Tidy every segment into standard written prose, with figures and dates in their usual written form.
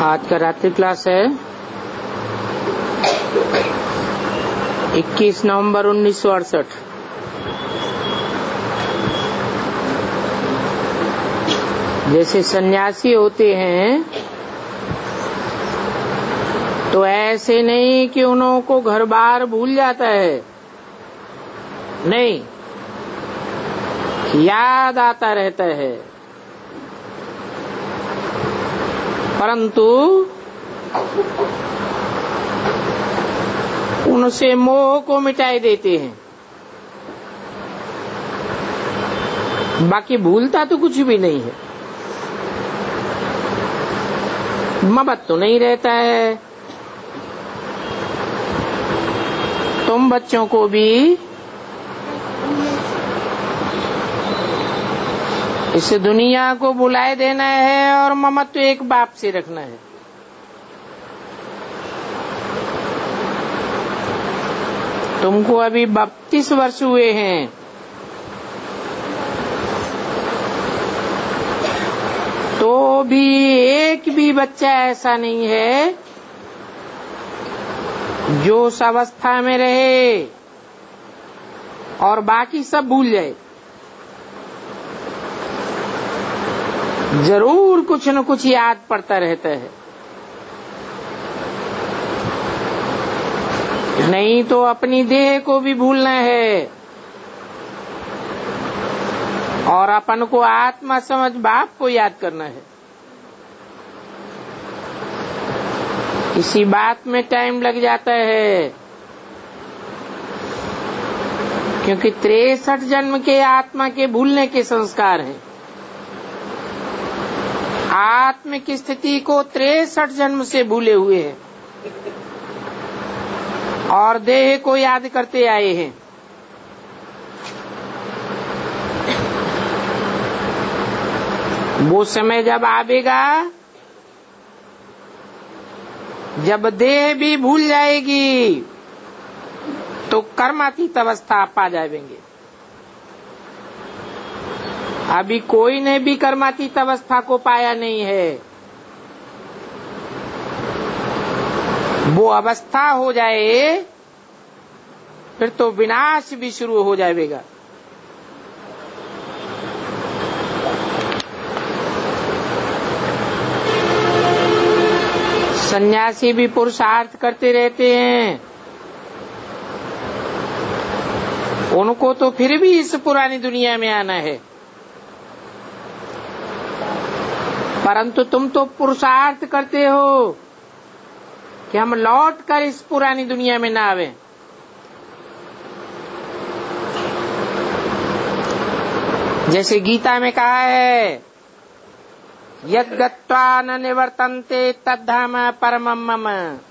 आज का रात्रि क्लास है 21 नवंबर 1968। जैसे सन्यासी होते हैं तो ऐसे नहीं कि उन्हों को घर बार भूल जाता है, नहीं, याद आता रहता है, परंतु उनसे मोह को मिटाई देते हैं। बाकी भूलता तो कुछ भी नहीं है, ममत तो नहीं रहता है। तुम बच्चों को भी इस दुनिया को बुलाए देना है और ममत्व एक बाप से रखना है। तुमको अभी 32 वर्ष हुए हैं, तो भी एक भी बच्चा ऐसा नहीं है जो उस अवस्था में रहे और बाकी सब भूल जाए। जरूर कुछ न कुछ याद पड़ता रहता है, नहीं तो अपनी देह को भी भूलना है और अपन को आत्मा समझ बाप को याद करना है। इसी बात में टाइम लग जाता है, क्योंकि 63 जन्म के आत्मा के भूलने के संस्कार हैं। आत्म की स्थिति को 63 जन्म से भूले हुए हैं और देह को याद करते आए हैं। वो समय जब आवेगा जब देह भी भूल जाएगी तो कर्मातीत अवस्था पा जाएंगे। अभी कोई ने भी कर्मातीत अवस्था को पाया नहीं है। वो अवस्था हो जाए फिर तो विनाश भी शुरू हो जाएगा। सन्यासी भी पुरुषार्थ करते रहते हैं, उनको तो फिर भी इस पुरानी दुनिया में आना है, परंतु तुम तो पुरुषार्थ करते हो कि हम लौट कर इस पुरानी दुनिया में न आवे। जैसे गीता में कहा है, यद् गत्वा न निवर्तन्ते तद्धाम परमं मम।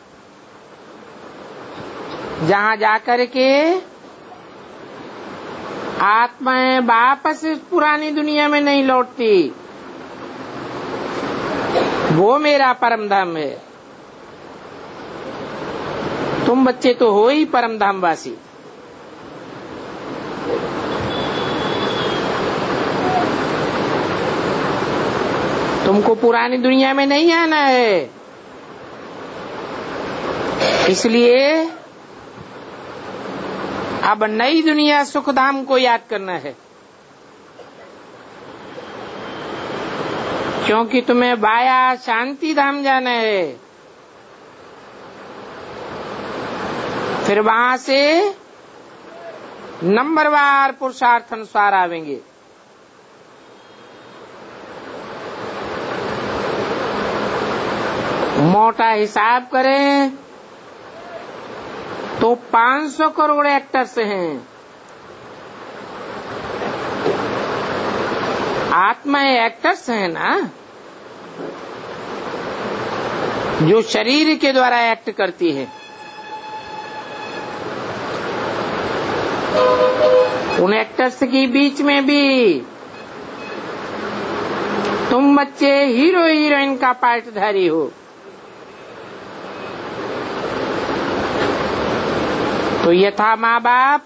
जहाँ जाकर के आत्माएं वापस इस पुरानी दुनिया में नहीं लौटती, वो मेरा परम धाम है। तुम बच्चे तो हो ही परम धाम वासी। तुमको पुरानी दुनिया में नहीं आना है, इसलिए अब नई दुनिया सुखधाम को याद करना है, क्योंकि तुम्हें वाया शांति धाम जाना है। फिर वहां से नंबरवार पुरुषार्थ अनुसार आवेंगे। मोटा हिसाब करें तो 500 करोड़ एक्टर्स हैं। आत्माएं एक्टर्स हैं ना, जो शरीर के द्वारा एक्ट करती है। उन एक्टर्स के बीच में भी तुम बच्चे हीरो हीरोइन का पार्टधारी हो। तो यथा माँ बाप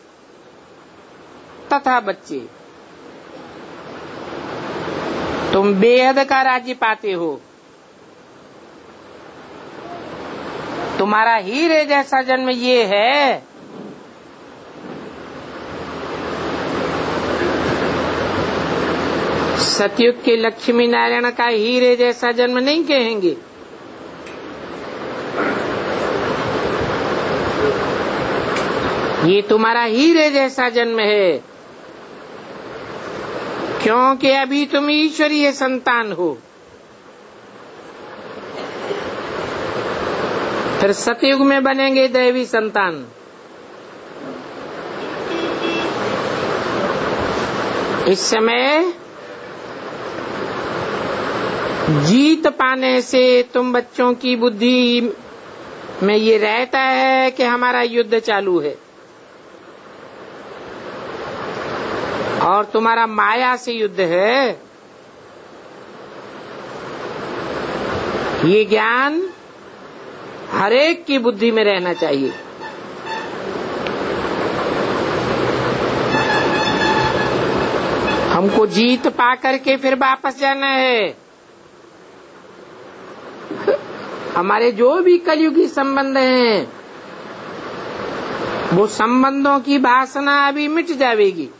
तथा बच्चे तुम बेहद का राज्य पाते हो। तुम्हारा हीरे जैसा जन्म ये है सतयुग के लक्ष्मी नारायण का हीरे जैसा जन्म नहीं कहेंगे। ये तुम्हारा हीरे जैसा जन्म है, क्योंकि अभी तुम ईश्वरीय संतान हो। फिर सतयुग में बनेंगे दैवी संतान। इस समय जीत पाने से तुम बच्चों की बुद्धि में ये रहता है कि हमारा युद्ध चालू है, और तुम्हारा माया से युद्ध है। ये ज्ञान हरेक की बुद्धि में रहना चाहिए। हमको जीत पा करके फिर वापस जाना है। हमारे जो भी कलयुगी संबंध हैं, वो संबंधों की वासना अभी मिट जाएगी।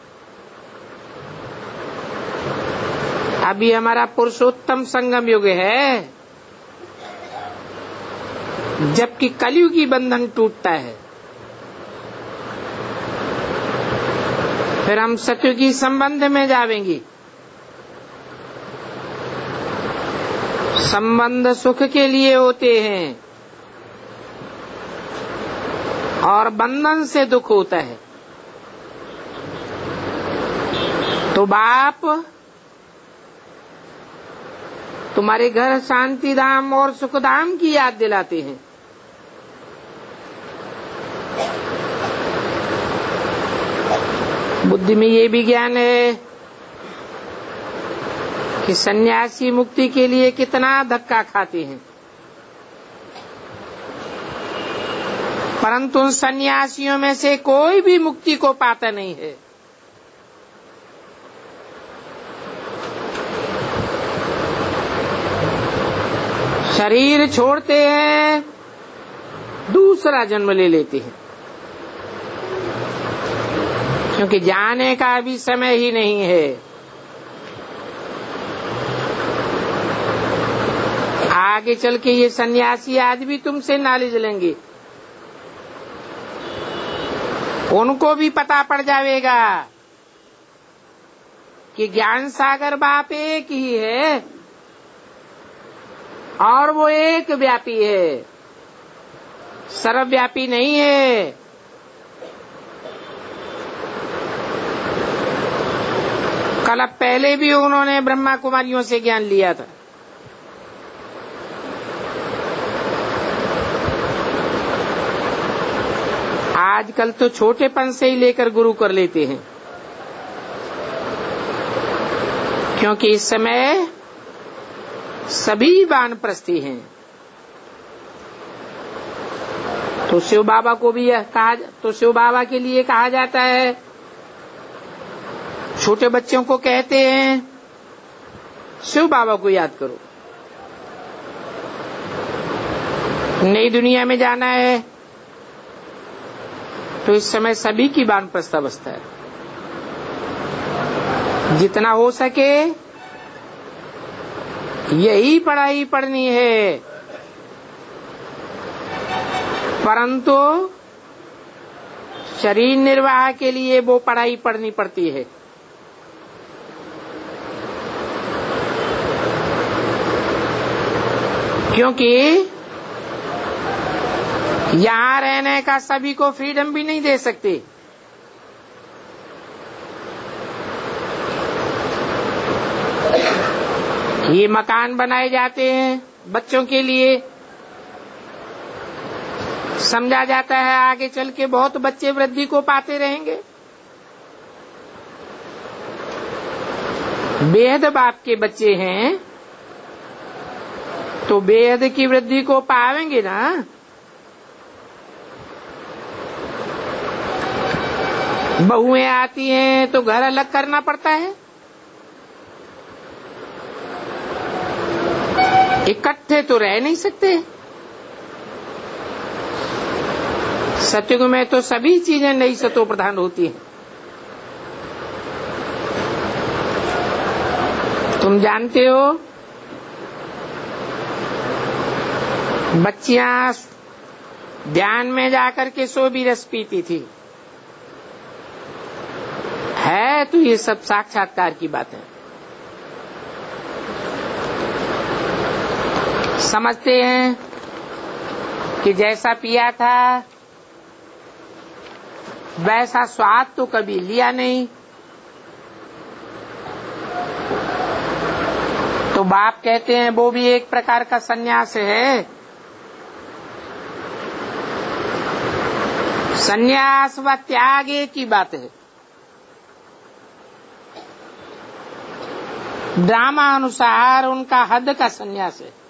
अभी हमारा पुरुषोत्तम संगम युग है, जबकि कलयुगी बंधन टूटता है। फिर हम सतयुगी संबंध में जाएंगे। संबंध सुख के लिए होते हैं और बंधन से दुख होता है। तो बाप तुम्हारे घर शांति धाम और सुख धाम की याद दिलाते हैं। बुद्धि में ये भी ज्ञान है कि सन्यासी मुक्ति के लिए कितना धक्का खाते हैं, परंतु उन सन्यासियों में से कोई भी मुक्ति को पाता नहीं है। शरीर छोड़ते हैं, दूसरा जन्म ले लेते हैं, क्योंकि जाने का अभी समय ही नहीं है। आगे चल के ये सन्यासी आज भी तुमसे नॉलेज लेंगे, उनको भी पता पड़ जाएगा कि ज्ञान सागर बाप एक ही है और वो एक व्यापी है, सर्वव्यापी नहीं है। कल पहले भी उन्होंने ब्रह्मा कुमारियों से ज्ञान लिया था। आजकल तो छोटेपन से ही लेकर गुरु कर लेते हैं, क्योंकि इस समय सभी वानप्रस्थी हैं। तो शिव बाबा को भी शिव बाबा के लिए कहा जाता है, छोटे बच्चों को कहते हैं शिव बाबा को याद करो। नई दुनिया में जाना है तो इस समय सभी की वानप्रस्थ अवस्था है। जितना हो सके यही पढ़ाई पढ़नी है, परंतु शरीर निर्वाह के लिए वो पढ़ाई पढ़नी पड़ती है। क्योंकि यहाँ रहने का सभी को फ्रीडम भी नहीं दे सकते। ये मकान बनाए जाते हैं बच्चों के लिए, समझा जाता है आगे चल के बहुत बच्चे वृद्धि को पाते रहेंगे। बेहद बाप के बच्चे हैं तो बेहद की वृद्धि को पावेंगे ना। बहुएं आती हैं तो घर अलग करना पड़ता है, इकट्ठे तो रह नहीं सकते। सतयुग में तो सभी चीजें नई सतो प्रधान होती हैं। तुम जानते हो बच्चियां ध्यान में जाकर के सो भी रस पीती थी। है तो ये सब साक्षात्कार की बात है। समझते हैं कि जैसा पिया था वैसा स्वाद तो कभी लिया नहीं, तो बाप कहते हैं वो भी एक प्रकार का संन्यास है। संन्यास व त्याग एक ही बात है। ड्रामा अनुसार उनका हद का संन्यास है,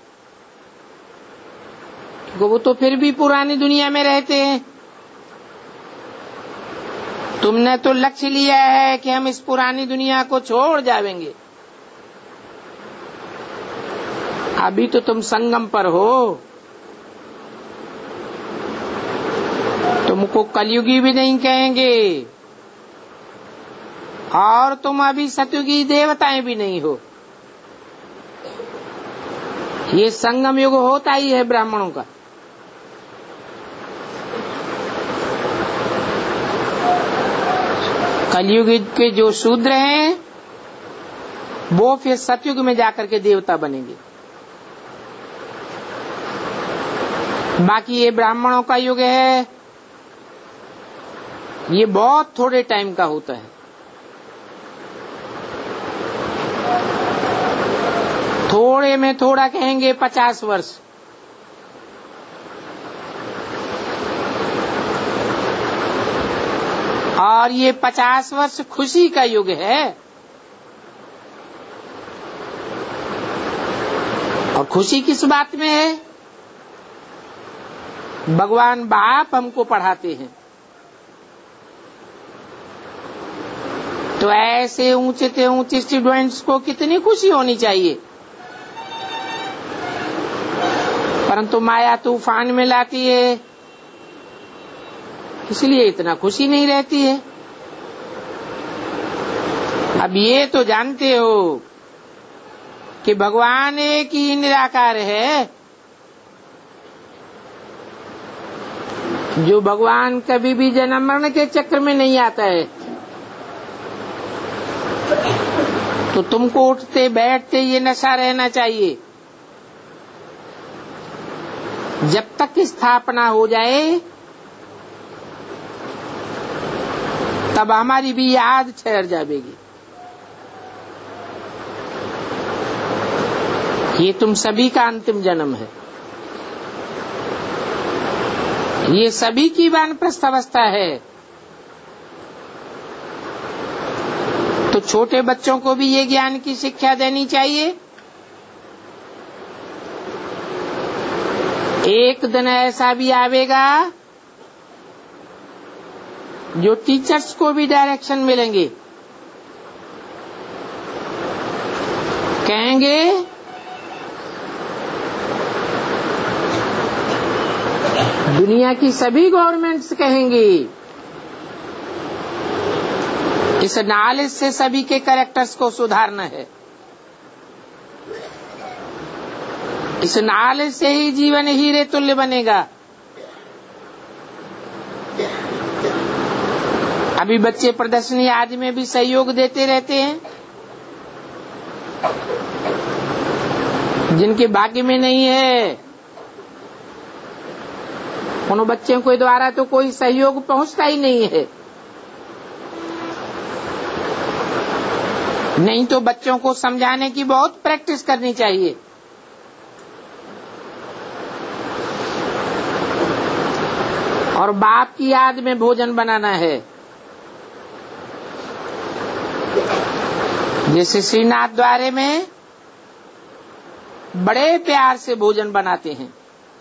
वो तो फिर भी पुरानी दुनिया में रहते हैं। तुमने तो लक्ष्य लिया है कि हम इस पुरानी दुनिया को छोड़ जाएंगे। अभी तो तुम संगम पर हो, तुमको कलयुगी भी नहीं कहेंगे और तुम अभी सतयुगी देवताएं भी नहीं हो। ये संगम युग होता ही है ब्राह्मणों का। कलयुग के जो शूद्र हैं वो फिर सतयुग में जाकर के देवता बनेंगे। बाकी ये ब्राह्मणों का युग है, ये बहुत थोड़े टाइम का होता है। थोड़े में थोड़ा कहेंगे 50 वर्ष। और ये 50 वर्ष खुशी का युग है। और खुशी किस बात में है? भगवान बाप हमको पढ़ाते हैं। तो ऐसे ऊंचे से ऊंचे स्टूडेंट्स को कितनी खुशी होनी चाहिए, परंतु माया तूफान में लाती है, इसलिए इतना खुशी नहीं रहती है। अब ये तो जानते हो कि भगवान एक ही निराकार है। जो भगवान कभी भी जन्म मरण के चक्र में नहीं आता है, तो तुमको उठते बैठते ये नशा रहना चाहिए। जब तक स्थापना हो जाए तब हमारी भी याद ठहर जाएगी। ये तुम सभी का अंतिम जन्म है। ये सभी की वानप्रस्थ अवस्था है। तो छोटे बच्चों को भी ये ज्ञान की शिक्षा देनी चाहिए। एक दिन ऐसा भी आवेगा जो टीचर्स को भी डायरेक्शन मिलेंगे, कहेंगे दुनिया की सभी गवर्नमेंट्स कहेंगी इस नॉलेज से सभी के कैरेक्टर्स को सुधारना है। इस नॉलेज से ही जीवन हीरे तुल्य बनेगा। अभी बच्चे प्रदर्शनी आदि में भी सहयोग देते रहते हैं। जिनके भाग्य में नहीं है उन बच्चों के द्वारा तो कोई सहयोग पहुंचता ही नहीं है। नहीं तो बच्चों को समझाने की बहुत प्रैक्टिस करनी चाहिए। और बाप की याद में भोजन बनाना है। जैसे श्रीनाथ द्वारे में बड़े प्यार से भोजन बनाते हैं।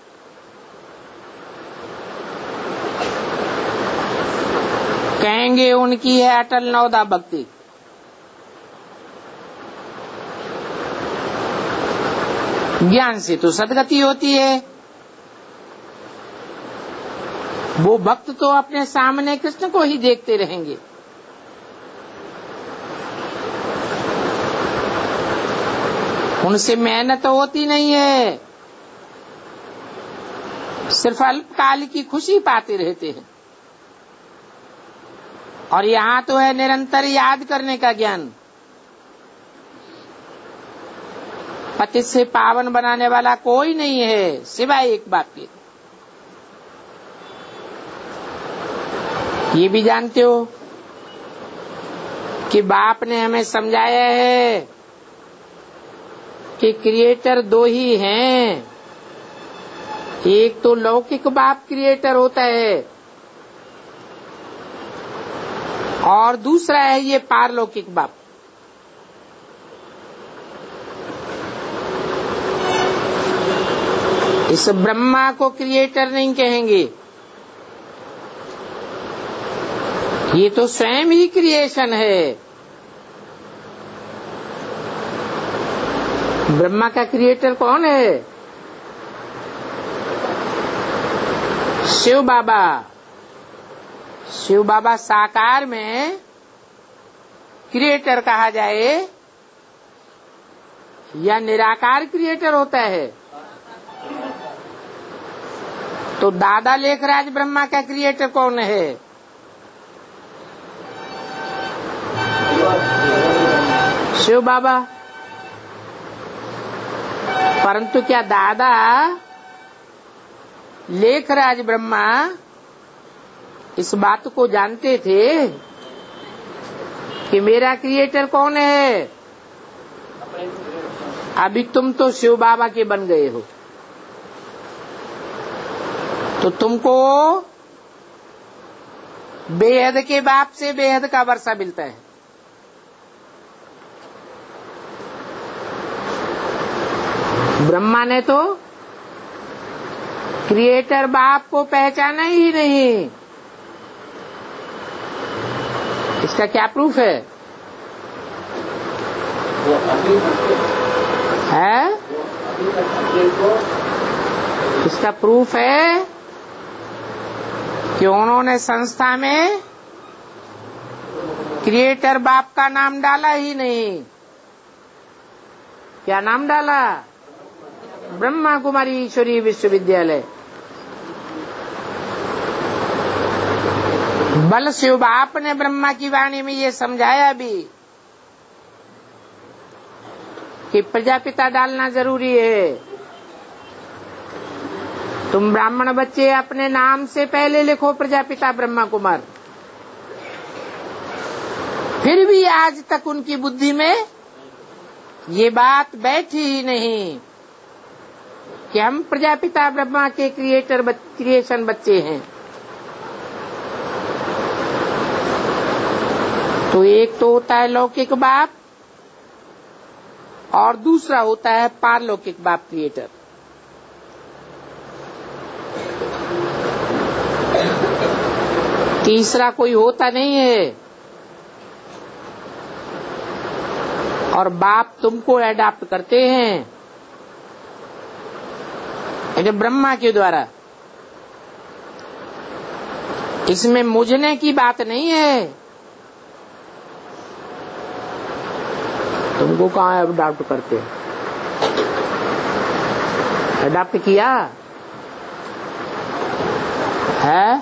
कहेंगे उनकी है अटल नवदा भक्ति। ज्ञान से तो सदगति होती है। वो भक्त तो अपने सामने कृष्ण को ही देखते रहेंगे। उनसे मेहनत होती नहीं है, सिर्फ अल्पकाल की खुशी पाते रहते हैं। और यहाँ तो है निरंतर याद करने का ज्ञान। पतित से पावन बनाने वाला कोई नहीं है सिवाय एक बाप के। ये भी जानते हो कि बाप ने हमें समझाया है कि क्रिएटर दो ही हैं। एक तो लौकिक बाप क्रिएटर होता है और दूसरा है ये पारलौकिक बाप। इस ब्रह्मा को क्रिएटर नहीं कहेंगे, ये तो स्वयं ही क्रिएशन है। ब्रह्मा का क्रिएटर कौन है? शिव बाबा। शिव बाबा साकार में क्रिएटर कहा जाए या निराकार क्रिएटर होता है? तो दादा लेखराज ब्रह्मा का क्रिएटर कौन है? शिव बाबा। परंतु क्या दादा लेखराज ब्रह्मा इस बात को जानते थे कि मेरा क्रिएटर कौन है? अभी तुम तो शिव बाबा के बन गए हो, तो तुमको बेहद के बाप से बेहद का वर्षा मिलता है। ब्रह्मा ने तो क्रिएटर बाप को पहचाना ही नहीं। इसका क्या प्रूफ है? इसका प्रूफ है कि उन्होंने संस्था में क्रिएटर बाप का नाम डाला ही नहीं। क्या नाम डाला? ब्रह्मा कुमारी ईश्वरीय विश्वविद्यालय। बल शिव बाप ने ब्रह्मा की वाणी में ये समझाया भी कि प्रजापिता डालना जरूरी है। तुम ब्राह्मण बच्चे अपने नाम से पहले लिखो प्रजापिता ब्रह्मा कुमार। फिर भी आज तक उनकी बुद्धि में ये बात बैठी ही नहीं कि हम प्रजापिता ब्रह्मा के क्रिएशन बच्चे हैं। तो एक तो होता है लौकिक बाप और दूसरा होता है पारलौकिक बाप क्रिएटर। तीसरा कोई होता नहीं है। और बाप तुमको एडाप्ट करते हैं ब्रह्मा के द्वारा। इसमें मुझने की बात नहीं है। तुमको कहाँ अडॉप्ट करते? अडॉप्ट किया है?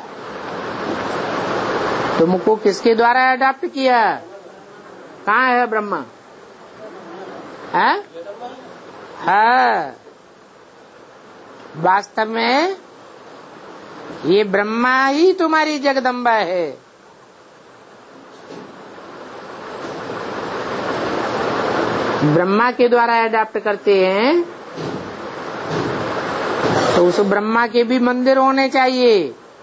तुमको किसके द्वारा अडॉप्ट किया? कहाँ है ब्रह्मा? है वास्तव में ये ब्रह्मा ही तुम्हारी जगदम्बा है। ब्रह्मा के द्वारा अडॉप्ट करते हैं तो उस ब्रह्मा के भी मंदिर होने चाहिए।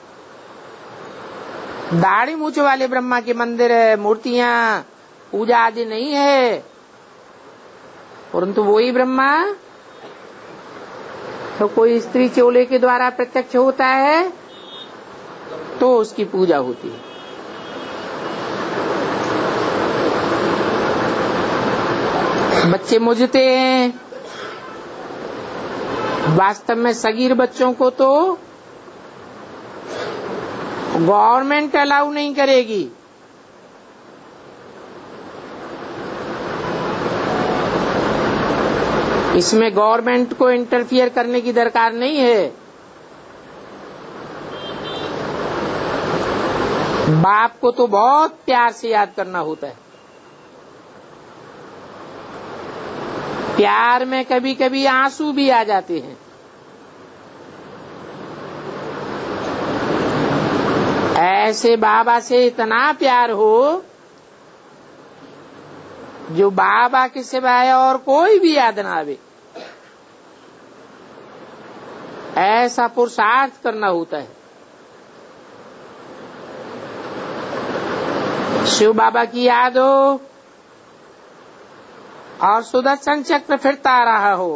दाढ़ी मूछ वाले ब्रह्मा के मंदिर है, मूर्तियां पूजा आदि नहीं है, परंतु वही ब्रह्मा तो कोई स्त्री चोले के द्वारा प्रत्यक्ष होता है तो उसकी पूजा होती है। बच्चे मुझते हैं। वास्तव में सगीर बच्चों को तो गवर्नमेंट अलाउ नहीं करेगी। इसमें गवर्नमेंट को इंटरफियर करने की दरकार नहीं है। बाप को तो बहुत प्यार से याद करना होता है। प्यार में कभी कभी आंसू भी आ जाते हैं। ऐसे बाबा से इतना प्यार हो जो बाबा के सिवाय और कोई भी याद ना आवे, ऐसा पुरुषार्थ करना होता है। शिव बाबा की याद हो और सुदर्शन चक्र फिरता रहा हो।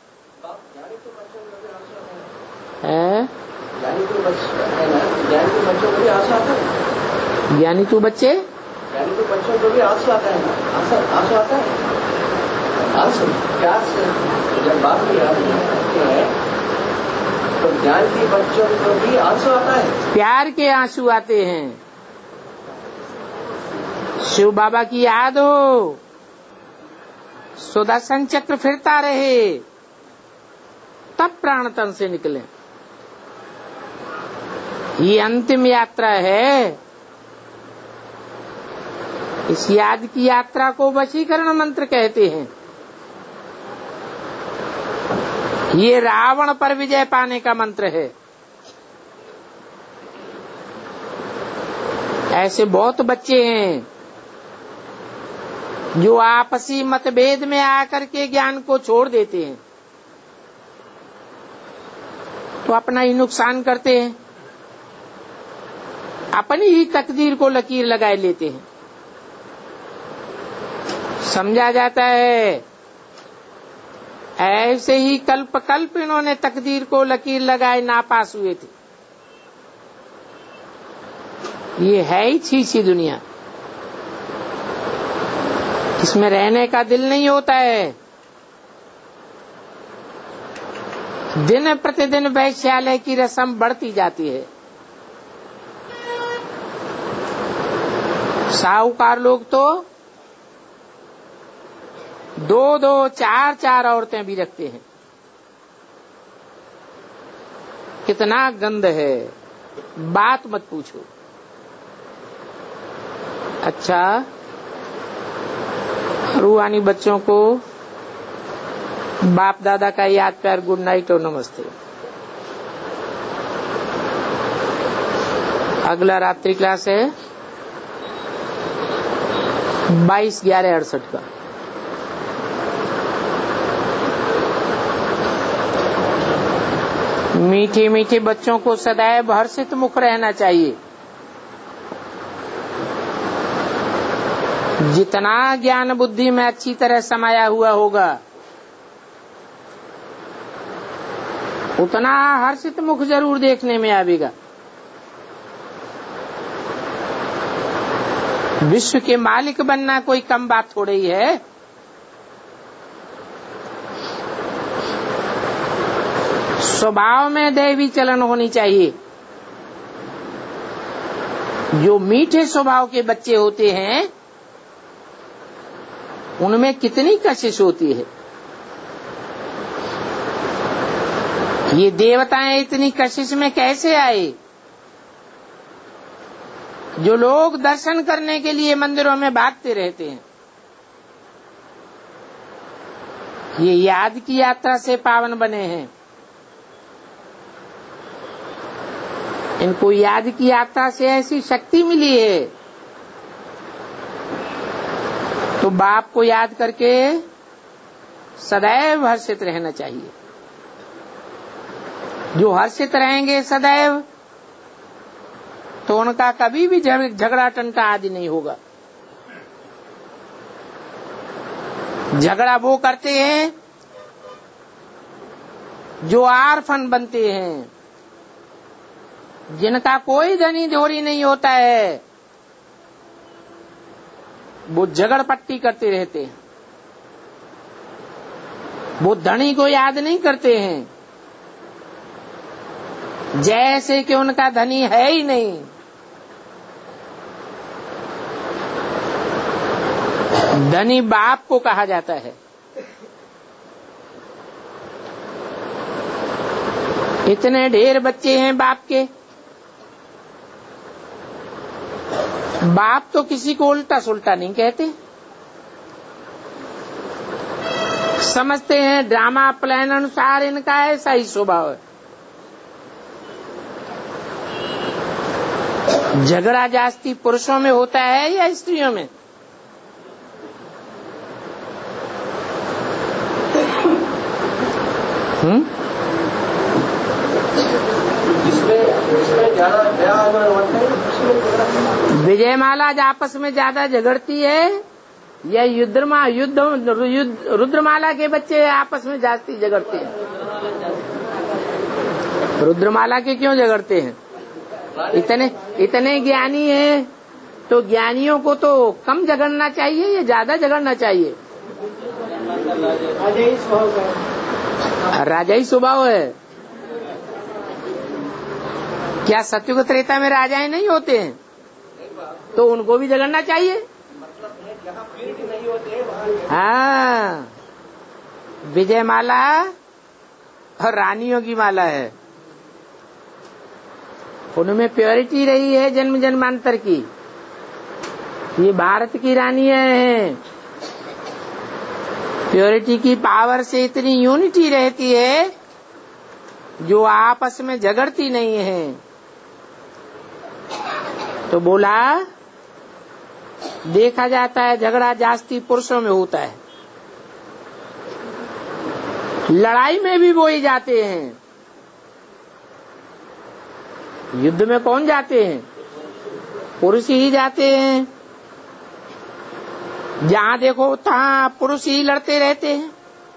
ज्ञानी तो बच्चे, ज्ञानी तो बच्चों को भी आंसू आता है ना, आंसू आता है, आंसू प्यार से जब बात की याद करते हैं तो ज्ञान के बच्चों को भी आंसू आता है, प्यार के आंसू आते हैं। शिव बाबा की याद हो, सुदर्शन चक्र फिरता रहे, तब प्राण तन से निकले। ये अंतिम यात्रा है। इस याद की यात्रा को वशीकरण मंत्र कहते हैं। ये रावण पर विजय पाने का मंत्र है। ऐसे बहुत बच्चे हैं जो आपसी मतभेद में आकर के ज्ञान को छोड़ देते हैं, तो अपना ही नुकसान करते हैं, अपनी ही तकदीर को लकीर लगाए लेते हैं। समझा जाता है ऐसे ही कल्प कल्प इन्होंने तकदीर को लकीर लगाए नापास हुए थे। ये है ही छी दुनिया, इसमें रहने का दिल नहीं होता है। दिन प्रतिदिन वैश्यालय की रस्म बढ़ती जाती है। साहूकार लोग तो 2-2 4-4 औरतें भी रखते हैं। कितना गंद है, बात मत पूछो। अच्छा, रूहानी बच्चों को बाप दादा का याद प्यार, गुड नाइट और नमस्ते। अगला रात्रि क्लास है 22/11/68 का। मीठे मीठे बच्चों को सदैव हर्षित मुख रहना चाहिए। जितना ज्ञान बुद्धि में अच्छी तरह समाया हुआ होगा, उतना हर्षित मुख जरूर देखने में आवेगा। विश्व के मालिक बनना कोई कम बात थोड़ी ही है। स्वभाव में दैवी चलन होनी चाहिए। जो मीठे स्वभाव के बच्चे होते हैं उनमें कितनी कशिश होती है। ये देवताएं इतनी कशिश में कैसे आए? जो लोग दर्शन करने के लिए मंदिरों में भागते रहते हैं, ये याद की यात्रा से पावन बने हैं। इनको याद की यात्रा से ऐसी शक्ति मिली है, तो बाप को याद करके सदैव हर्षित रहना चाहिए। जो हर्षित रहेंगे सदैव, तो उनका कभी भी झगड़ा टंटा आदि नहीं होगा। झगड़ा वो करते हैं जो आरफन बनते हैं, जिनका कोई धनी धोरी नहीं होता है, वो झगड़ पट्टी करते रहते हैं। वो धनी को याद नहीं करते हैं, जैसे कि उनका धनी है ही नहीं। धनी बाप को कहा जाता है। इतने ढेर बच्चे हैं बाप के, बाप तो किसी को उल्टा सुल्टा नहीं कहते, समझते हैं ड्रामा प्लान अनुसार इनका ऐसा ही स्वभाव है। झगड़ा जास्ती पुरुषों में होता है या स्त्रियों में? विजयमाला आपस में ज्यादा झगड़ती है या रुद्रमाला के बच्चे आपस में जास्ती झगड़ते हैं? रुद्रमाला के क्यों झगड़ते हैं? इतने ज्ञानी हैं तो ज्ञानियों को तो कम झगड़ना चाहिए या ज्यादा झगड़ना चाहिए? राजाई स्वभाव है। क्या सत्युग त्रेता में राजाएं नहीं होते हैं? तो उनको भी झगड़ना चाहिए। हाँ, विजयमाला और रानियों की माला है, उनमें प्योरिटी रही है जन्म जन्मांतर की। ये भारत की रानियां हैं, प्योरिटी की पावर से इतनी यूनिटी रहती है जो आपस में झगड़ती नहीं है। तो बोला देखा जाता है झगड़ा जास्ती पुरुषों में होता है, लड़ाई में भी वो ही जाते हैं। युद्ध में कौन जाते हैं? पुरुष ही जाते हैं। जहां देखो तहां पुरुष ही लड़ते रहते हैं।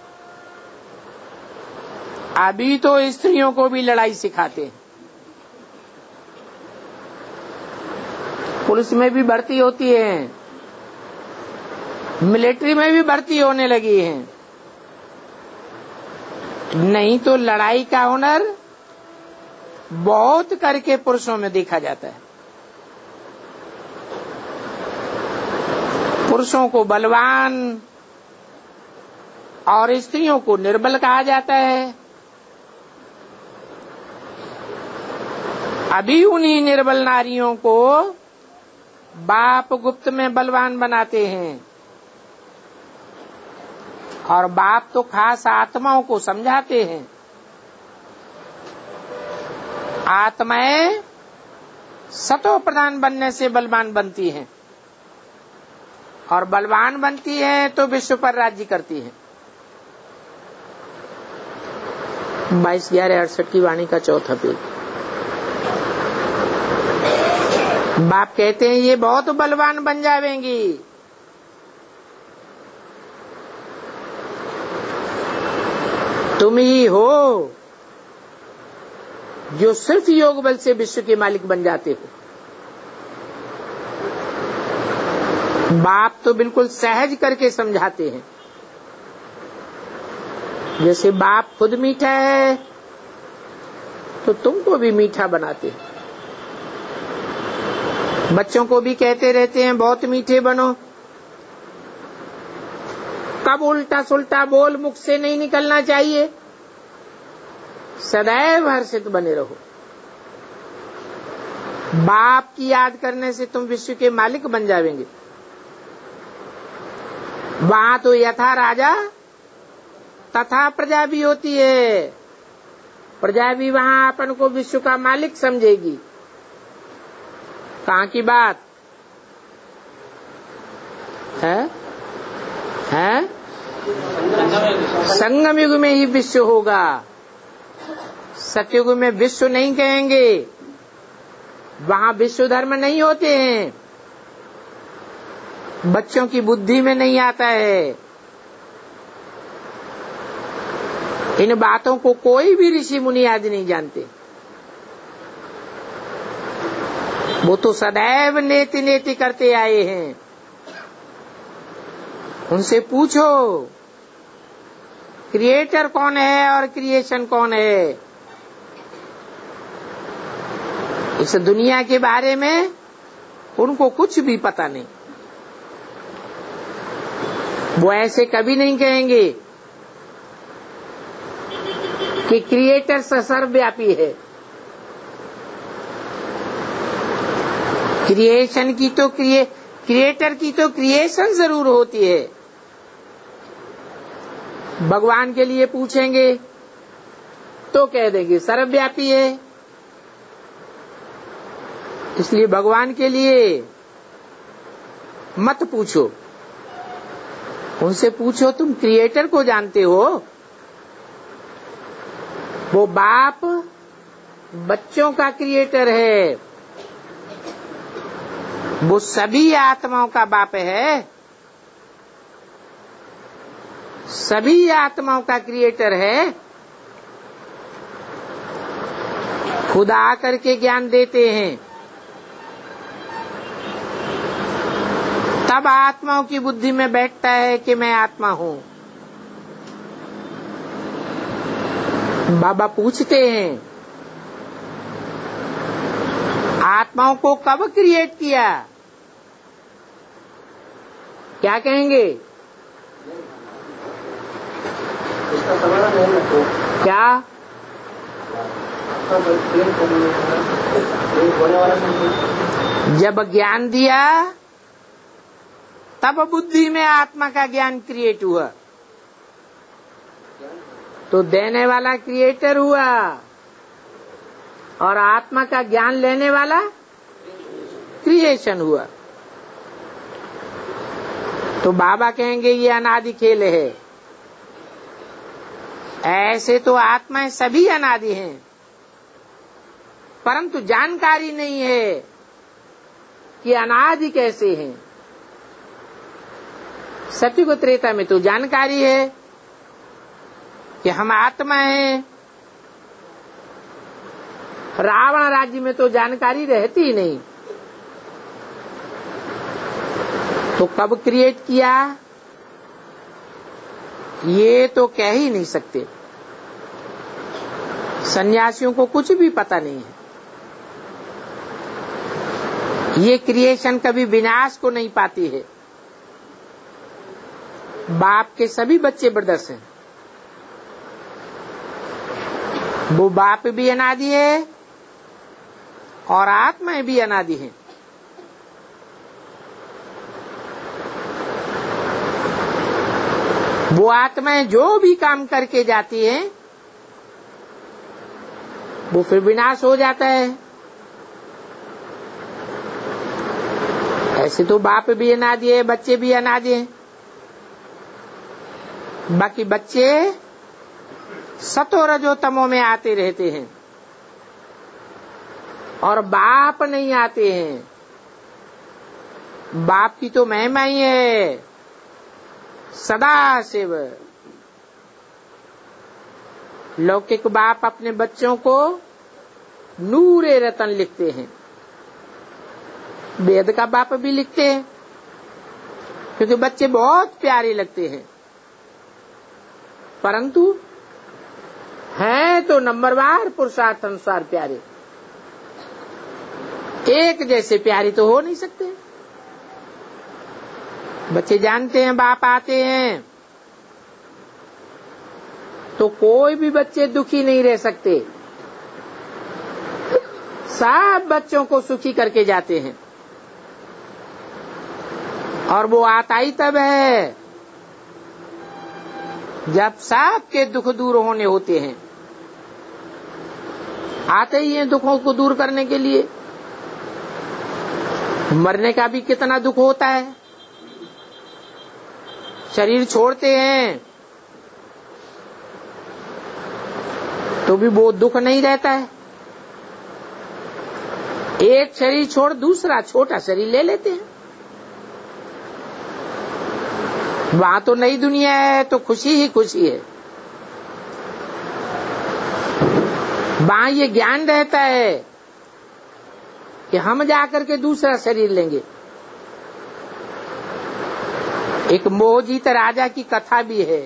अभी तो स्त्रियों को भी लड़ाई सिखाते हैं, पुलिस में भी भर्ती होती है, मिलिट्री में भी भर्ती होने लगी है। नहीं तो लड़ाई का हुनर बहुत करके पुरुषों में देखा जाता है। पुरुषों को बलवान और स्त्रियों को निर्बल कहा जाता है। अभी उन्हीं निर्बल नारियों को बाप गुप्त में बलवान बनाते हैं और बाप तो खास आत्माओं को समझाते हैं। आत्माएं सतो प्रधान बनने से बलवान बनती हैं और बलवान बनती हैं तो विश्व पर राज्य करती हैं। 22/11/68 की वाणी का चौथा पेज। बाप कहते हैं ये बहुत बलवान बन जावेंगी। तुम ही हो जो सिर्फ योग बल से विश्व के मालिक बन जाते हो। बाप तो बिल्कुल सहज करके समझाते हैं। जैसे बाप खुद मीठा है तो तुमको भी मीठा बनाते हैं। बच्चों को भी कहते रहते हैं बहुत मीठे बनो। कब उल्टा सुल्टा बोल मुख से नहीं निकलना चाहिए। सदैव हर्षित बने रहो। बाप की याद करने से तुम विश्व के मालिक बन जाएंगे। वहां तो यथा राजा तथा प्रजा भी होती है। प्रजा भी वहां अपन को विश्व का मालिक समझेगी। कहाँ की बात है? संगम युग में ही विश्व होगा। सतयुग में विश्व नहीं कहेंगे, वहां विश्व धर्म नहीं होते हैं। बच्चों की बुद्धि में नहीं आता है। इन बातों को कोई भी ऋषि मुनि आदि नहीं जानते। वो तो सदैव नेति नेति करते आए हैं। उनसे पूछो क्रिएटर कौन है और क्रिएशन कौन है। इस दुनिया के बारे में उनको कुछ भी पता नहीं। वो ऐसे कभी नहीं कहेंगे कि क्रिएटर सर्वव्यापी है। क्रिएशन की तो क्रिएटर की तो क्रिएशन जरूर होती है। भगवान के लिए पूछेंगे तो कह देंगे सर्वव्यापी है। इसलिए भगवान के लिए मत पूछो, उनसे पूछो तुम क्रिएटर को जानते हो? वो बाप बच्चों का क्रिएटर है, वो सभी आत्माओं का बाप है, सभी आत्माओं का क्रिएटर है। खुद आकर के ज्ञान देते हैं, तब आत्माओं की बुद्धि में बैठता है कि मैं आत्मा हूँ। बाबा पूछते हैं आत्माओं को कब क्रिएट किया? क्या कहेंगे? क्या? जब ज्ञान दिया तब बुद्धि में आत्मा का ज्ञान क्रिएट हुआ, तो देने वाला क्रिएटर हुआ और आत्मा का ज्ञान लेने वाला क्रिएशन हुआ। तो बाबा कहेंगे ये अनादि खेल है। ऐसे तो आत्माएं सभी अनादि हैं, परंतु जानकारी नहीं है कि अनादि कैसे हैं। सतयुग त्रेता में तो जानकारी है कि हम आत्मा हैं। रावण राज्य में तो जानकारी रहती ही नहीं। तो कब क्रिएट किया ये तो कह ही नहीं सकते। सन्यासियों को कुछ भी पता नहीं है। ये क्रिएशन कभी विनाश को नहीं पाती है। बाप के सभी बच्चे ब्रदर्स हैं। वो बाप भी अनादि है और आत्माएं भी अनादि हैं। वो आत्माएं जो भी काम करके जाती हैं वो फिर विनाश हो जाता है। ऐसे तो बाप भी अनादि है, बच्चे भी अनादि हैं। बाकी बच्चे सतो रजो तमो में आते रहते हैं और बाप नहीं आते हैं। बाप की तो महिमा ही है सदा शिव। लौकिक बाप अपने बच्चों को नूरे रतन लिखते हैं, वेद का बाप भी लिखते हैं, क्योंकि बच्चे बहुत प्यारे लगते हैं। परंतु हैं तो नंबरवार पुरुषार्थ अनुसार प्यारे। एक जैसे प्यारे तो हो नहीं सकते। बच्चे जानते हैं बाप आते हैं, तो कोई भी बच्चे दुखी नहीं रह सकते। सब बच्चों को सुखी करके जाते हैं। और वो आता ही तब है जब सबके दुख दूर होने होते हैं। आते ही हैं दुखों को दूर करने के लिए। मरने का भी कितना दुख होता है। शरीर छोड़ते हैं तो भी वो दुख नहीं रहता है। एक शरीर छोड़ दूसरा छोटा शरीर ले लेते हैं। वहां तो नई दुनिया है तो खुशी ही खुशी है। वहां ये ज्ञान रहता है कि हम जाकर के दूसरा शरीर लेंगे। एक मोहजीत राजा की कथा भी है।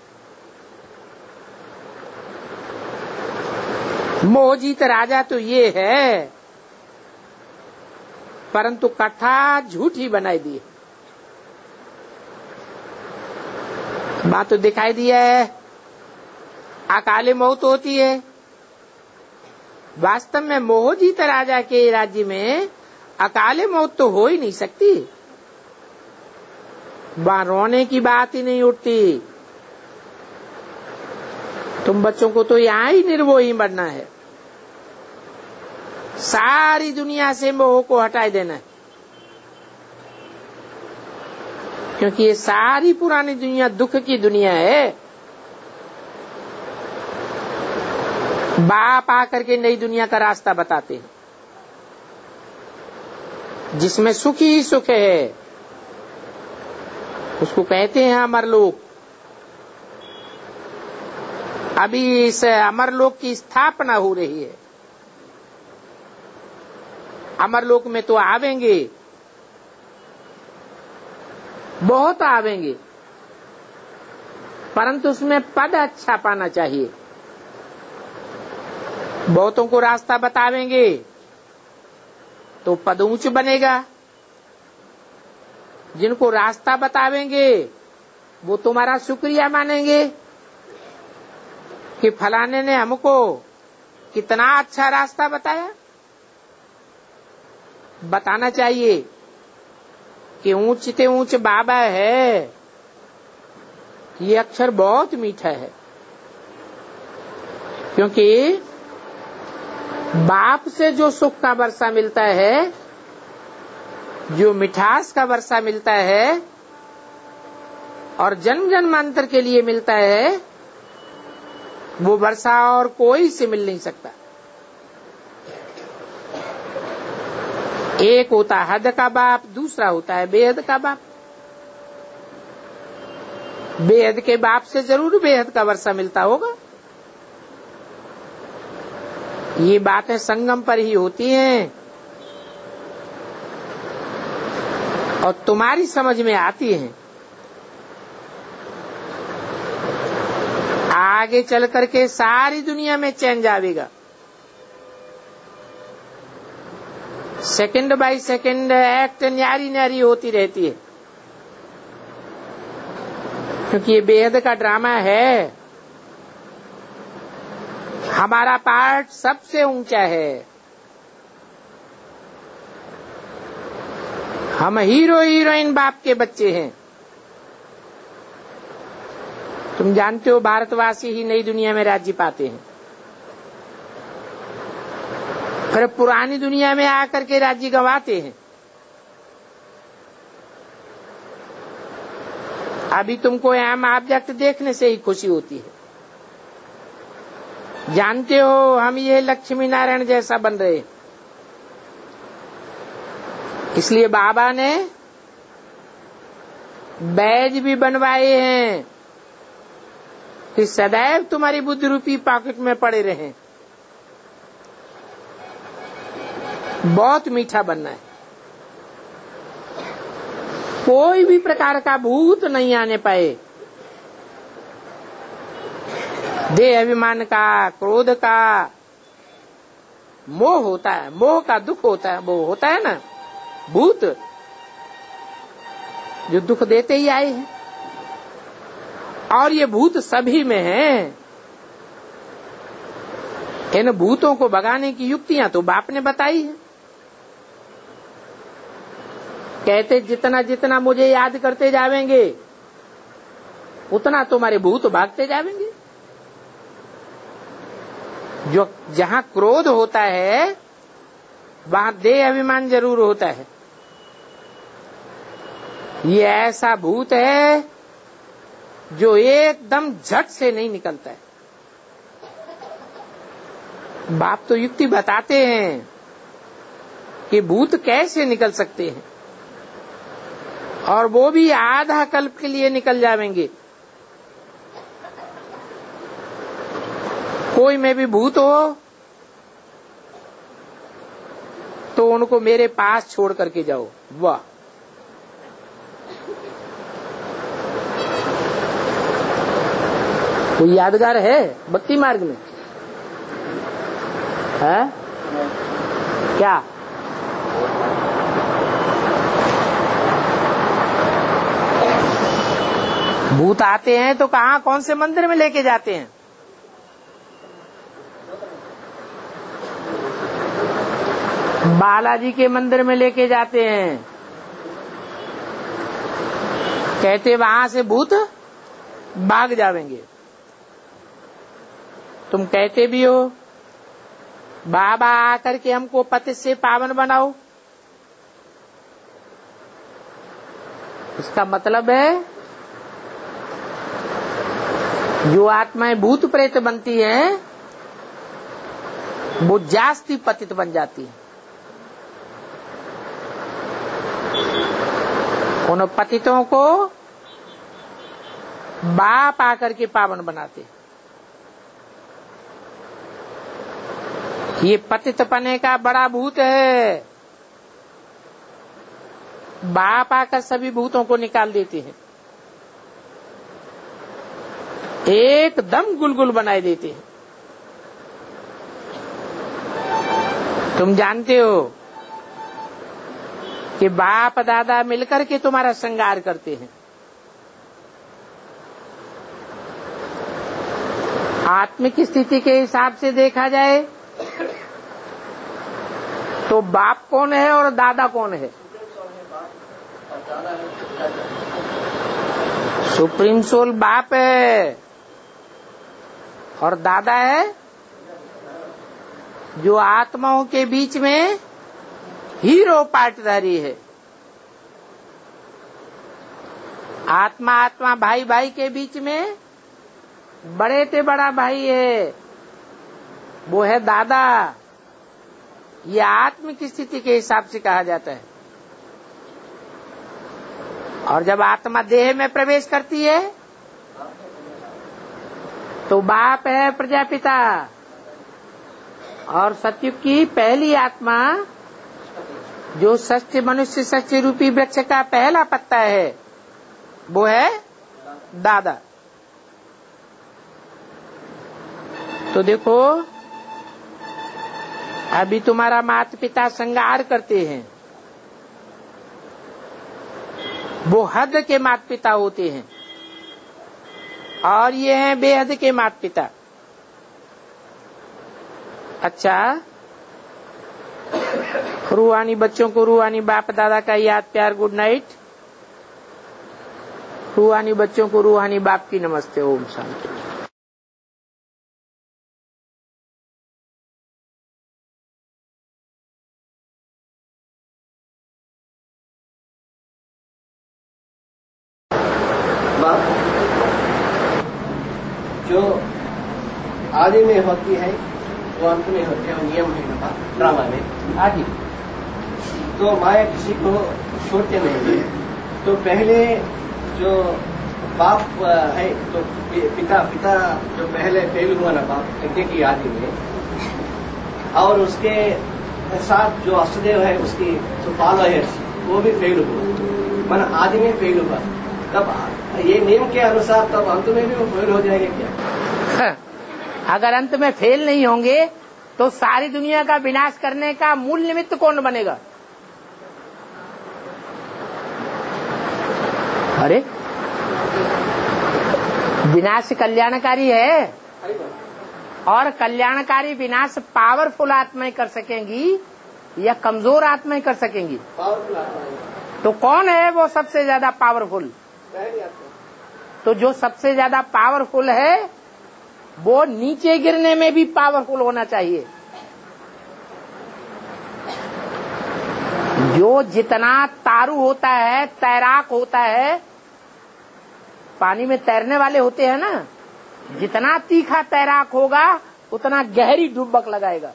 मोहजीत राजा तो ये है, परंतु कथा झूठी बनाई दी। बात तो दिखाई दिया है, अकाले मौत होती है। वास्तव में मोहजीत राजा के राज्य में अकाले मौत तो हो ही नहीं सकती, वहां रोने की बात ही नहीं उठती। तुम बच्चों को तो यहां ही निर्मोही बनना है, सारी दुनिया से मोह को हटा देना है, क्योंकि ये सारी पुरानी दुनिया दुख की दुनिया है। बाप आकर के नई दुनिया का रास्ता बताते हैं, जिसमें सुख ही सुख है, उसको कहते हैं अमरलोक। अभी इस अमरलोक की स्थापना हो रही है। अमरलोक में तो आवेंगे, बहुत आवेंगे, परंतु उसमें पद अच्छा पाना चाहिए। बहुतों को रास्ता बतावेंगे तो पद ऊंच बनेगा, जिनको रास्ता बतावेंगे वो तुम्हारा शुक्रिया मानेंगे कि फलाने ने हमको कितना अच्छा रास्ता बताया। बताना चाहिए कि ऊंच से ऊंच बाबा है, ये अक्षर बहुत मीठा है, क्योंकि बाप से जो सुख का वर्षा मिलता है, जो मिठास का वर्षा मिलता है और जन्म जन्मांतर के लिए मिलता है, वो वर्षा और कोई से मिल नहीं सकता। एक होता है हद का बाप, दूसरा होता है बेहद का बाप। बेहद के बाप से जरूर बेहद का वर्षा मिलता होगा। ये बातें संगम पर ही होती हैं और तुम्हारी समझ में आती हैं। आगे चल करके सारी दुनिया में चैन जाएगा। सेकंड बाय सेकंड एक्ट न्यारी न्यारी होती रहती है, क्योंकि ये बेहद का ड्रामा है। हमारा पार्ट सबसे ऊंचा है। हम हीरो हीरोइन बाप के बच्चे हैं। तुम जानते हो भारतवासी ही नई दुनिया में राज्य पाते हैं, फिर पुरानी दुनिया में आकर के राज्य गंवाते हैं। अभी तुमको यहाँ ऑब्जेक्ट देखने से ही खुशी होती है। जानते हो हम ये लक्ष्मी नारायण जैसा बन रहे, इसलिए बाबा ने बैज भी बनवाए हैं कि सदैव तुम्हारी बुद्धि रूपी पॉकेट में पड़े रहें। बहुत मीठा बनना है, कोई भी प्रकार का भूत नहीं आने पाए। देह अभिमान का, क्रोध का, मोह होता है, मोह का दुख होता है, वो होता है ना भूत, जो दुख देते ही आए हैं। और ये भूत सभी में हैं। इन भूतों को भगाने की युक्तियां तो बाप ने बताई है। कहते जितना जितना मुझे याद करते जावेंगे, उतना तुम्हारे भूत भागते जावेंगे। जो जहां क्रोध होता है वहां देह अभिमान जरूर होता है। ये ऐसा भूत है जो एकदम झट से नहीं निकलता है। बाप तो युक्ति बताते हैं कि भूत कैसे निकल सकते हैं, और वो भी आधा कल्प के लिए निकल जाएंगे। कोई में भी भूत हो तो उनको मेरे पास छोड़ करके जाओ। वाह, कोई यादगार है भक्ति मार्ग में? है क्या? भूत आते हैं तो कहाँ कौन से मंदिर में लेके जाते हैं? बालाजी के मंदिर में लेके जाते हैं। कहते वहां से भूत भाग जाएंगे। तुम कहते भी हो बाबा आकर के हमको पतित से पावन बनाओ। इसका मतलब है जो आत्माएं भूत प्रेत बनती हैं वो जास्ती पतित बन जाती है। उन पतितों को बाप आकर के पावन बनाते। ये पतित पने का बड़ा भूत है। बाप आकर सभी भूतों को निकाल देते हैं, एकदम गुलगुल बनाए देते हैं। तुम जानते हो कि बाप दादा मिलकर के तुम्हारा श्रृंगार करते हैं। आत्मिक स्थिति के हिसाब से देखा जाए तो बाप कौन है और दादा कौन है? सुप्रीम सोल बाप है और दादा है जो आत्माओं के बीच में हीरो पार्टनरी है। आत्मा आत्मा भाई भाई के बीच में बड़े से बड़ा भाई है, वो है दादा। ये आत्मिक स्थिति के हिसाब से कहा जाता है। और जब आत्मा देह में प्रवेश करती है तो बाप है प्रजापिता, और सतयुग की पहली आत्मा जो सच्चे मनुष्य सच्चे रूपी वृक्ष का पहला पत्ता है वो है दादा। तो देखो अभी तुम्हारा माता पिता श्रृंगार करते हैं, वो हद के माता पिता होते हैं और ये हैं बेहद के माता पिता। अच्छा, रूहानी बच्चों को रूहानी बाप दादा का याद प्यार गुड नाइट। रूहानी बच्चों को रूहानी बाप की नमस्ते। ओम शांति। जो आदि में होती है वो अंत में होते हैं, नियम है ना ड्रामा में आदि। तो माया किसी को छोड़ते नहीं है। तो पहले जो बाप है तो पिता जो पहले फेल हुआ ना बाप यज्ञ की आदि में, और उसके साथ जो अष्टदेव है उसकी जो फॉलोअर्स वो भी फेल हुआ, मन आदि में फेल हुआ। तब ये नियम के अनुसार तब अंत में भी वो फेल हो जाएंगे क्या? अगर अंत में फेल नहीं होंगे तो सारी दुनिया का विनाश करने का मूल निमित्त कौन बनेगा? अरे विनाश कल्याणकारी है, और कल्याणकारी विनाश पावरफुल आत्माएं कर सकेंगी या कमजोर आत्माएं कर सकेंगी? पावरफुल आत्मा। तो कौन है वो सबसे ज्यादा पावरफुल? तो जो सबसे ज्यादा पावरफुल है वो नीचे गिरने में भी पावरफुल होना चाहिए। जो जितना तारू होता है, तैराक होता है, पानी में तैरने वाले होते हैं ना, जितना तीखा तैराक होगा उतना गहरी डुबक लगाएगा।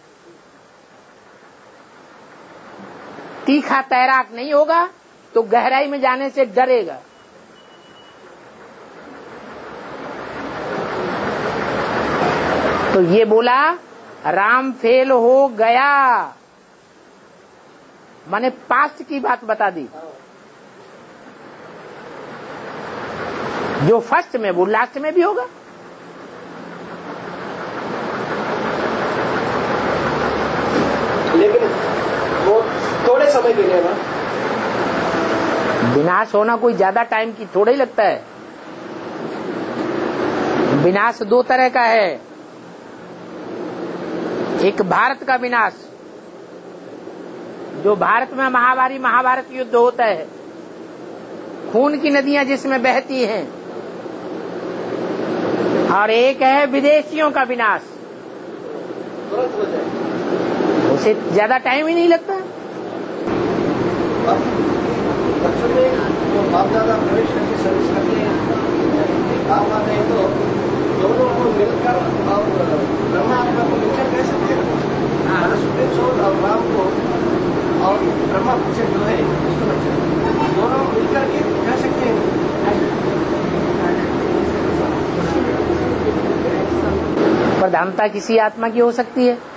तीखा तैराक नहीं होगा तो गहराई में जाने से डरेगा। तो ये बोला राम फेल हो गया, मैंने पास्ट की बात बता दी। जो फर्स्ट में वो लास्ट में भी होगा। लेकिन वो थोड़े समय के लिए ना विनाश होना कोई ज्यादा टाइम की थोड़ा ही लगता है। विनाश दो तरह का है। एक भारत का विनाश, जो भारत में महाभारत युद्ध होता है, खून की नदियां जिसमें बहती हैं, और एक है विदेशियों का विनाश, उसे ज्यादा टाइम ही नहीं लगता। बच्चों में जो बाप दादा प्रवेश करके सर्विस करते हैं, आप आते हैं तो दोनों को मिलकर और ब्रह्मा आत्मा को मिलकर कह सकते हैं, सुप्रीम सोल और राम को और ब्रह्मा पूछे जो है उसको बच्चे दोनों मिलकर के कह सकते हैं। प्रधानता किसी आत्मा की हो सकती है।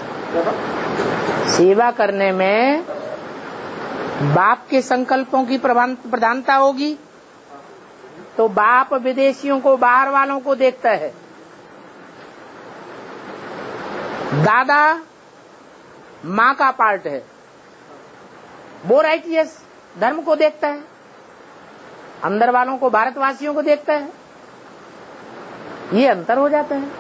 सेवा करने में बाप के संकल्पों की प्रधानता होगी, तो बाप विदेशियों को, बाहर वालों को देखता है। दादा माँ का पार्ट है, वो राइटियस धर्म को देखता है, अंदर वालों को, भारतवासियों को देखता है। ये अंतर हो जाता है।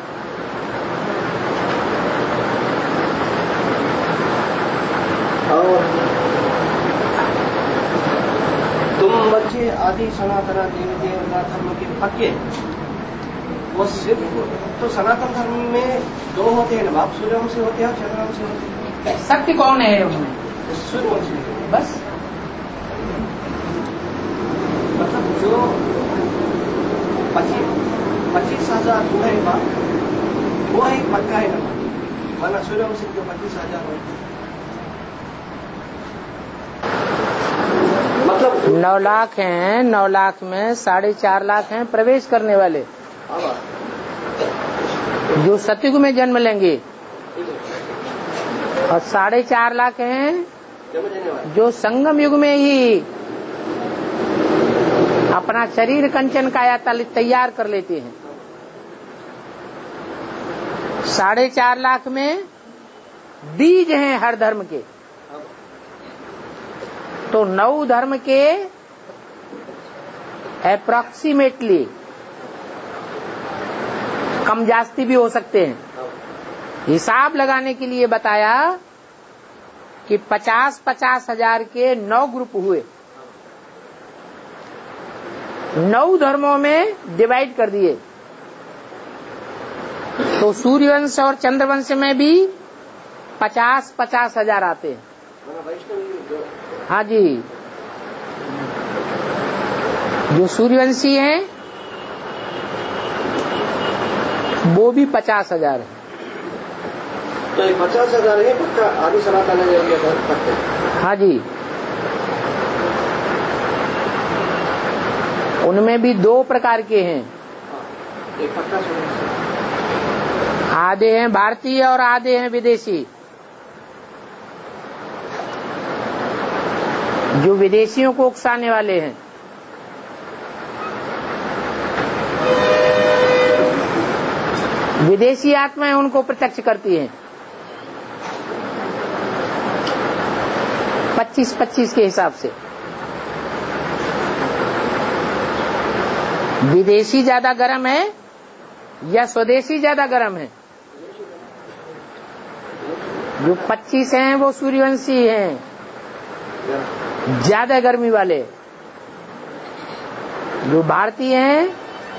तुम बच्चे आदि सनातन देवी देवता धर्म के पक्के, वो सिर्फ तो सनातन धर्म में दो होते हैं ना, बाप सूर्यवंशी होते हैं, चंद्रवंशी होते हैं। सत्य कौन है उसमें? सूर्यवंशी। बस मतलब जो 25,000 जो है बाप, वो एक पक्का है ना, माना सूर्यवंशी जो 25,000 होते हैं, मतलब 9 लाख हैं। 9 लाख में 4.5 लाख हैं प्रवेश करने वाले, जो सतयुग में जन्म लेंगे, और 4.5 लाख हैं जो संगम युग में ही अपना शरीर कंचन काया तैयार कर लेते हैं। 4.5 लाख में बीज हैं हर धर्म के, तो 9 धर्म के अप्रॉक्सीमेटली कम जास्ती भी हो सकते हैं। हिसाब लगाने के लिए बताया कि 50-50 हजार के 9 ग्रुप हुए, 9 धर्मों में डिवाइड कर दिए, तो सूर्यवंश और चंद्रवंश में भी 50-50 हजार आते हैं। हाँ जी, जो सूर्यवंशी हैं वो भी 50,000 है। तो ये 50,000 है पक्का आदि सनातन पक्का। हाँ जी, उनमें भी 2 प्रकार के हैं, एक पक्का आधे हैं भारतीय और आधे हैं विदेशी। जो विदेशियों को उकसाने वाले हैं, विदेशी आत्माएं उनको प्रत्यक्ष करती हैं 25-25 के हिसाब से। विदेशी ज्यादा गर्म है या स्वदेशी ज्यादा गर्म है? जो 25 हैं वो सूर्यवंशी हैं, ज्यादा गर्मी वाले। जो भारतीय हैं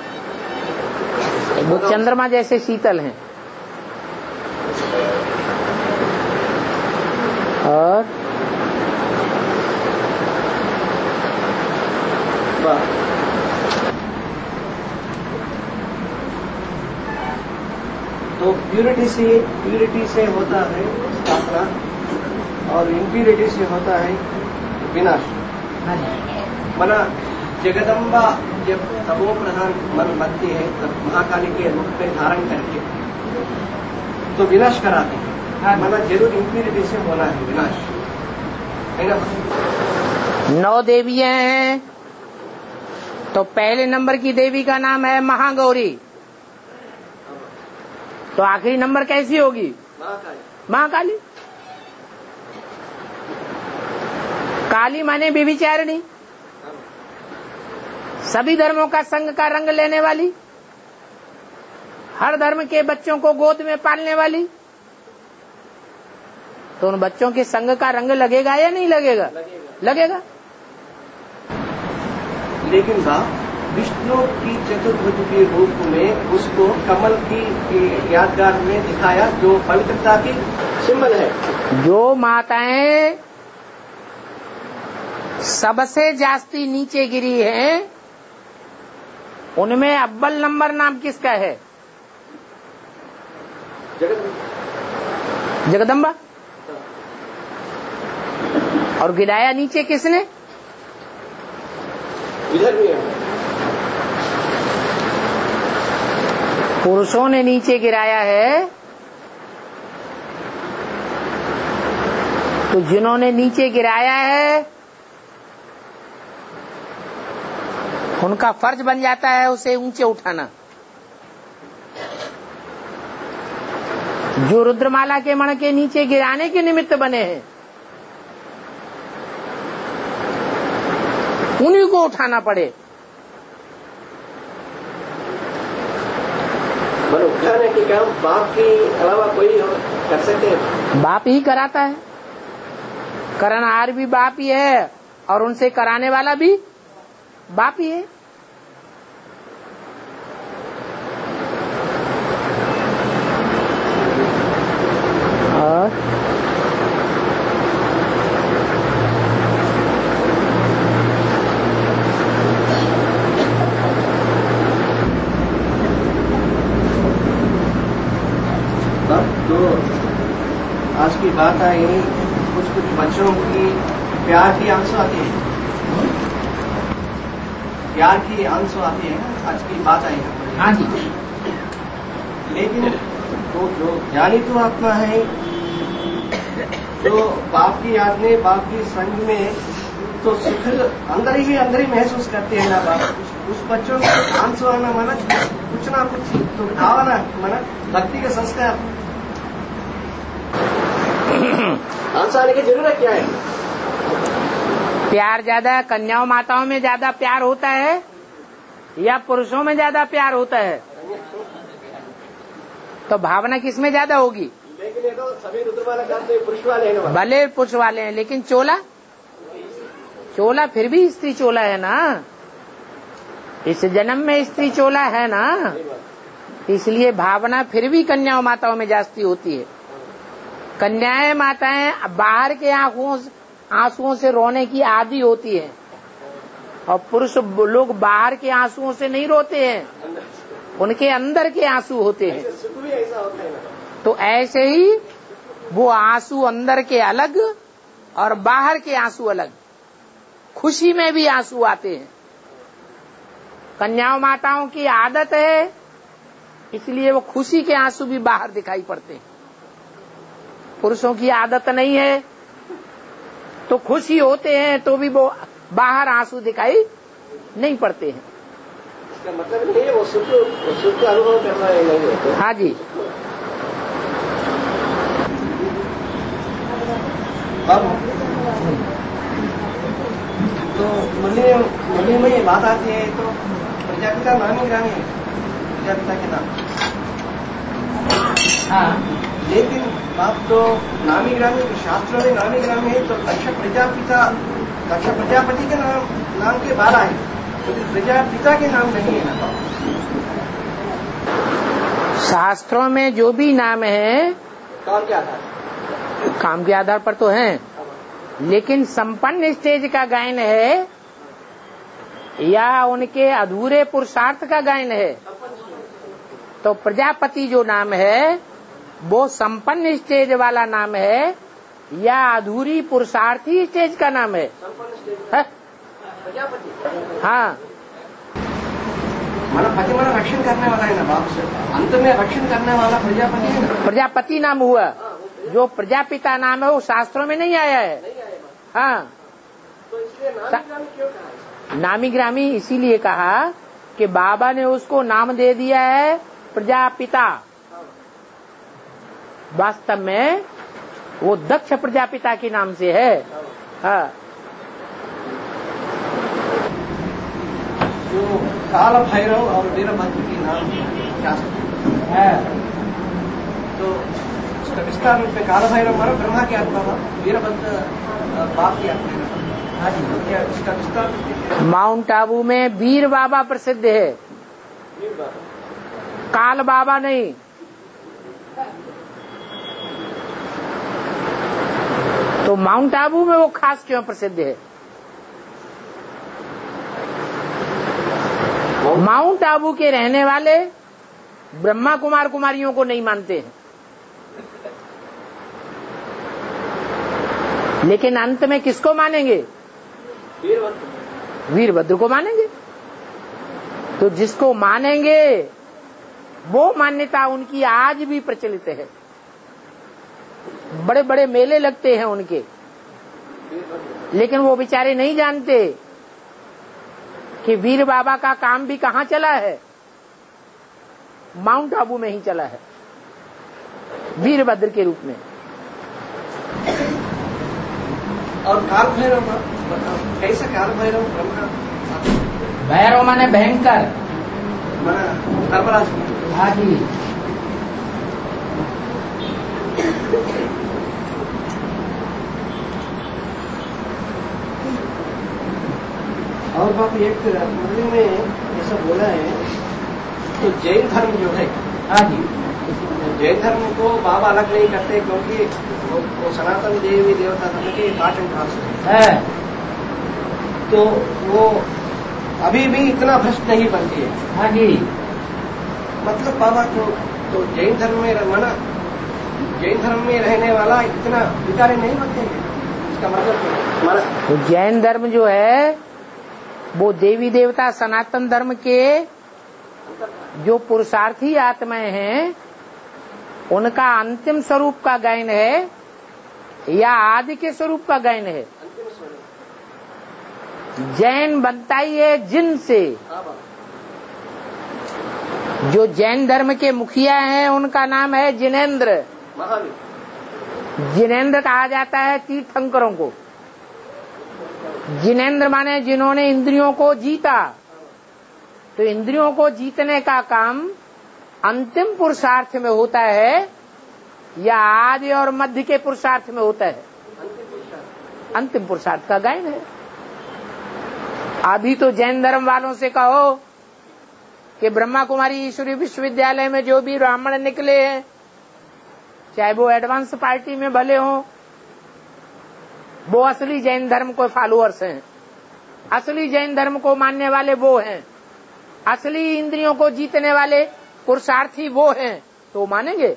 वो चंद्रमा जैसे शीतल हैं। और तो प्यूरिटी से होता है स्थापना, और इम्प्यूरिटी से होता है विनाश। मना जगदम्बा जब तमो प्रधान मन बनती है, तब महाकाली के रूप में धारण करके तो विनाश कराते हैं। मना जरूर इम्प्यूरिटी से होना है विनाश, है ना। 9 देवियां हैं, तो पहले नंबर की देवी का नाम है महागौरी, तो आखिरी नंबर कैसी होगी? महाकाली। काली माने व्यभिचारिणी, सभी धर्मों का संग का रंग लेने वाली, हर धर्म के बच्चों को गोद में पालने वाली, तो उन बच्चों के संग का रंग लगेगा या नहीं लगेगा? लगेगा। लेकिन बाप विष्णु की चतुर्भुज के रूप में उसको कमल की यादगार में दिखाया, जो पवित्रता की सिंबल है। जो माताएं सबसे जास्ती नीचे गिरी हैं, उनमें अव्वल नंबर नाम किसका है? जगदम्बा। और गिराया नीचे किसने? इधर भी है। पुरुषों ने नीचे गिराया है। तो जिन्होंने नीचे गिराया है उनका फर्ज बन जाता है उसे ऊंचे उठाना। जो रुद्रमाला के मण के नीचे गिराने के निमित्त बने हैं उन्हीं को उठाना पड़े। उठाने के काम बाप के अलावा कोई कर सकते हैं? बाप ही कराता है। करनहार भी बाप ही है और उनसे कराने वाला भी बाप ही है। तो आज की बात आई, कुछ बच्चों की प्यार की आंसू आती है, प्यार की आंसू आती है। आज की बात आई है। हाँ जी। लेकिन तो जो ज्ञानी तो आत्मा है, तो बाप की याद में, बाप की संग में तो सुख अंदर ही महसूस करते हैं ना बाप। उस बच्चों को आंसू आना माना कुछ ना कुछ तो भावना माना भक्ति का संस्कार। आंसू आने की जरूरत क्या है? प्यार ज्यादा कन्याओं माताओं में ज्यादा प्यार होता है या पुरुषों में ज्यादा प्यार होता है? तो भावना किसमें ज्यादा होगी? लेकिन ये तो सभी रुद्रमाला करते पुरुष वाले हैं। भले पुरुष वाले हैं, लेकिन चोला फिर भी स्त्री चोला है ना। इस जन्म में स्त्री चोला है ना, इसलिए भावना फिर भी कन्याओं माताओं में जास्ती होती है। कन्याएं माताएं बाहर के आंसुओं से रोने की आदी होती है और पुरुष लोग बाहर के आंसुओं से नहीं रोते हैं, उनके अंदर के आंसू होते हैं। तो ऐसे ही वो आंसू अंदर के अलग और बाहर के आंसू अलग। खुशी में भी आंसू आते हैं। कन्याओं माताओं की आदत है, इसलिए वो खुशी के आंसू भी बाहर दिखाई पड़ते हैं। पुरुषों की आदत नहीं है, तो खुशी होते हैं तो भी वो बाहर आंसू दिखाई नहीं पड़ते हैं। इसका मतलब नहीं है वो सुख का अनुभव करना नहीं है। हाँ जी। तो मुरली में ये बात आती है, तो प्रजापिता नामी ग्रामी है, प्रजापिता के नाम। हाँ। लेकिन बाप तो नामी ग्रामी शास्त्रों में नामी ग्रामी है, तो दक्ष प्रजापति के नाम के बाला है, तो प्रजापिता के नाम नहीं है ना। शास्त्रों में जो भी नाम है काम के आधार पर तो है, लेकिन संपन्न स्टेज का गायन है या उनके अधूरे पुरुषार्थ का गायन है। तो प्रजापति जो नाम है वो संपन्न स्टेज वाला नाम है या अधूरी पुरुषार्थी स्टेज का नाम है? हाँ। माना रक्षण करने वाला है ना बाप से, अंत में रक्षण करने वाला प्रजापति है ना। प्रजापति नाम हुआ। जो प्रजापिता नाम है वो शास्त्रों में नहीं आया है। हाँ। तो इसलिए नामी ग्रामी क्यों कहा? नामी ग्रामी इसीलिए कहा कि बाबा ने उसको नाम दे दिया है प्रजापिता। वास्तव में वो दक्ष प्रजापिता के नाम से है। हाँ। तो काल भैरव और वीरभद्र की नाम क्या है? तो उसका विस्तार रूप में काल भैरव मानो ब्रह्मा की आत्मा, वीरभद्र बाप की आत्मा। हाँ जी, क्या इसका विस्तार? माउंट आबू में वीर बाबा प्रसिद्ध है, काल बाबा नहीं। तो माउंट आबू में वो खास क्यों प्रसिद्ध है? माउंट आबू के रहने वाले ब्रह्मा कुमार कुमारियों को नहीं मानते हैं, लेकिन अंत में किसको मानेंगे? वीरभद्र को मानेंगे। तो जिसको मानेंगे वो मान्यता उनकी आज भी प्रचलित है। बड़े बड़े मेले लगते हैं उनके, लेकिन वो बेचारे नहीं जानते कि वीर बाबा का काम भी कहाँ चला है, माउंट आबू में ही चला है, वीरभद्र के रूप में। और काल भैरव कैसा? काल भैरव ब्रह्मा, भैरव माने भयंकर, धर्मराज। हाँ जी। और बाप एक मुरली में ऐसा बोला है, तो जैन धर्म जो है, हाँ जी, जैन धर्म को बाबा अलग नहीं करते, क्योंकि वो सनातन देवी देवता धर्म के पार्ट एंड पार्सल है। तो वो अभी भी इतना भ्रष्ट नहीं बनती है। हाँ जी। मतलब बाबा तो जैन धर्म में जैन धर्म में रहने वाला इतना विचारे नहीं बनते हैं, इसका मतलब तो जैन धर्म जो है वो देवी देवता सनातन धर्म के जो पुरुषार्थी आत्माएं हैं उनका अंतिम स्वरूप का गायन है या आदि के स्वरूप का गायन है? जैन बनता ही है जिन से। जो जैन धर्म के मुखिया हैं उनका नाम है जिनेंद्र। जिनेंद्र कहा जाता है तीर्थंकरों को। जिनेंद्र माने जिन्होंने इंद्रियों को जीता। तो इंद्रियों को जीतने का काम अंतिम पुरुषार्थ में होता है या आदि और मध्य के पुरुषार्थ में होता है? अंतिम पुरुषार्थ का गायन है। अभी तो जैन धर्म वालों से कहो कि ब्रह्मा कुमारी ईश्वरी विश्वविद्यालय में जो भी ब्राह्मण निकले हैं, चाहे वो एडवांस पार्टी में भले हों, वो असली जैन धर्म को फॉलोअर्स हैं, असली जैन धर्म को मानने वाले वो हैं, असली इंद्रियों को जीतने वाले पुरुषार्थी वो हैं, तो मानेंगे?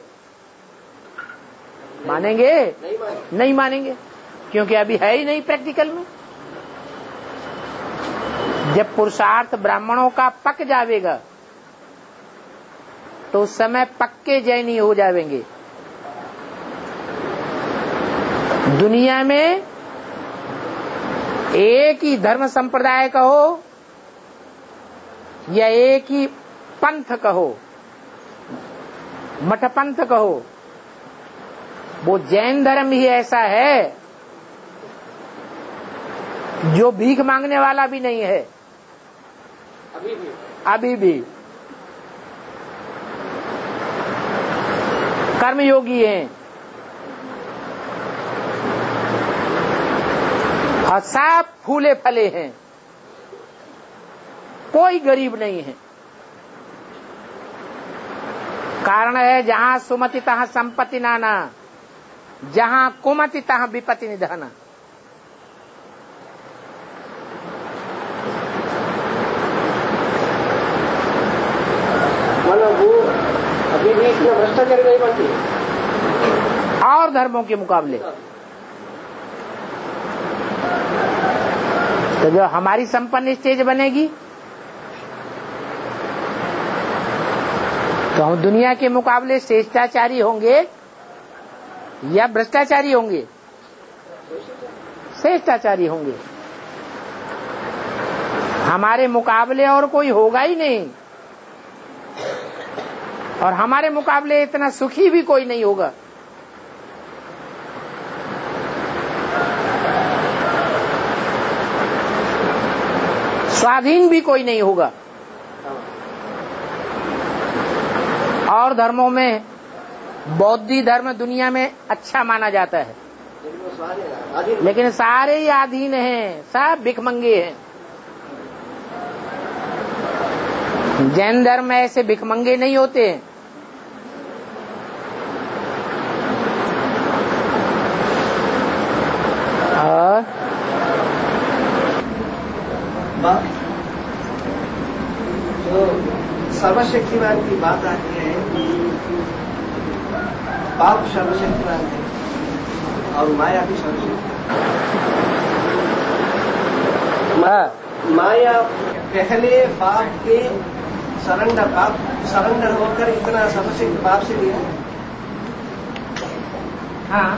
मानेंगे? नहीं मानेंगे, क्योंकि अभी है ही नहीं प्रैक्टिकल में। जब पुरुषार्थ ब्राह्मणों का पक जाएगा तो उस समय पक्के जैनी हो जाएंगे। दुनिया में एक ही धर्म संप्रदाय कहो या एक ही पंथ कहो, मठ पंथ कहो, वो जैन धर्म ही ऐसा है जो भीख मांगने वाला भी नहीं है अभी भी कर्मयोगी हैं और सब फूले फले हैं, कोई गरीब नहीं है। कारण है जहां सुमति तहां संपत्ति नाना, जहां कुमति तहां विपत्ति निधना। अभी भी इसमें भ्रष्टाचार नहीं बनती और धर्मों के मुकाबले। तो जो हमारी संपन्न स्टेज बनेगी तो हम दुनिया के मुकाबले श्रेष्ठाचारी होंगे या भ्रष्टाचारी होंगे? श्रेष्ठाचारी होंगे। हमारे मुकाबले और कोई होगा ही नहीं, और हमारे मुकाबले इतना सुखी भी कोई नहीं होगा। स्वाधीन भी कोई नहीं होगा। और धर्मों में बौद्धी धर्म दुनिया में अच्छा माना जाता है, लेकिन सारे ही आधीन हैं, सब भिखमंगे हैं। जैन धर्म में ऐसे भिखमंगे नहीं होते हैं। और जो सर्वशक्तिमान की बात आती है, बाप सर्वशक्तिमान है और माया भी सर्वशक्तिमान। माया पहले बाप के सरेंडर होकर इतना सर्वशक्ति बाप से लिया। हाँ,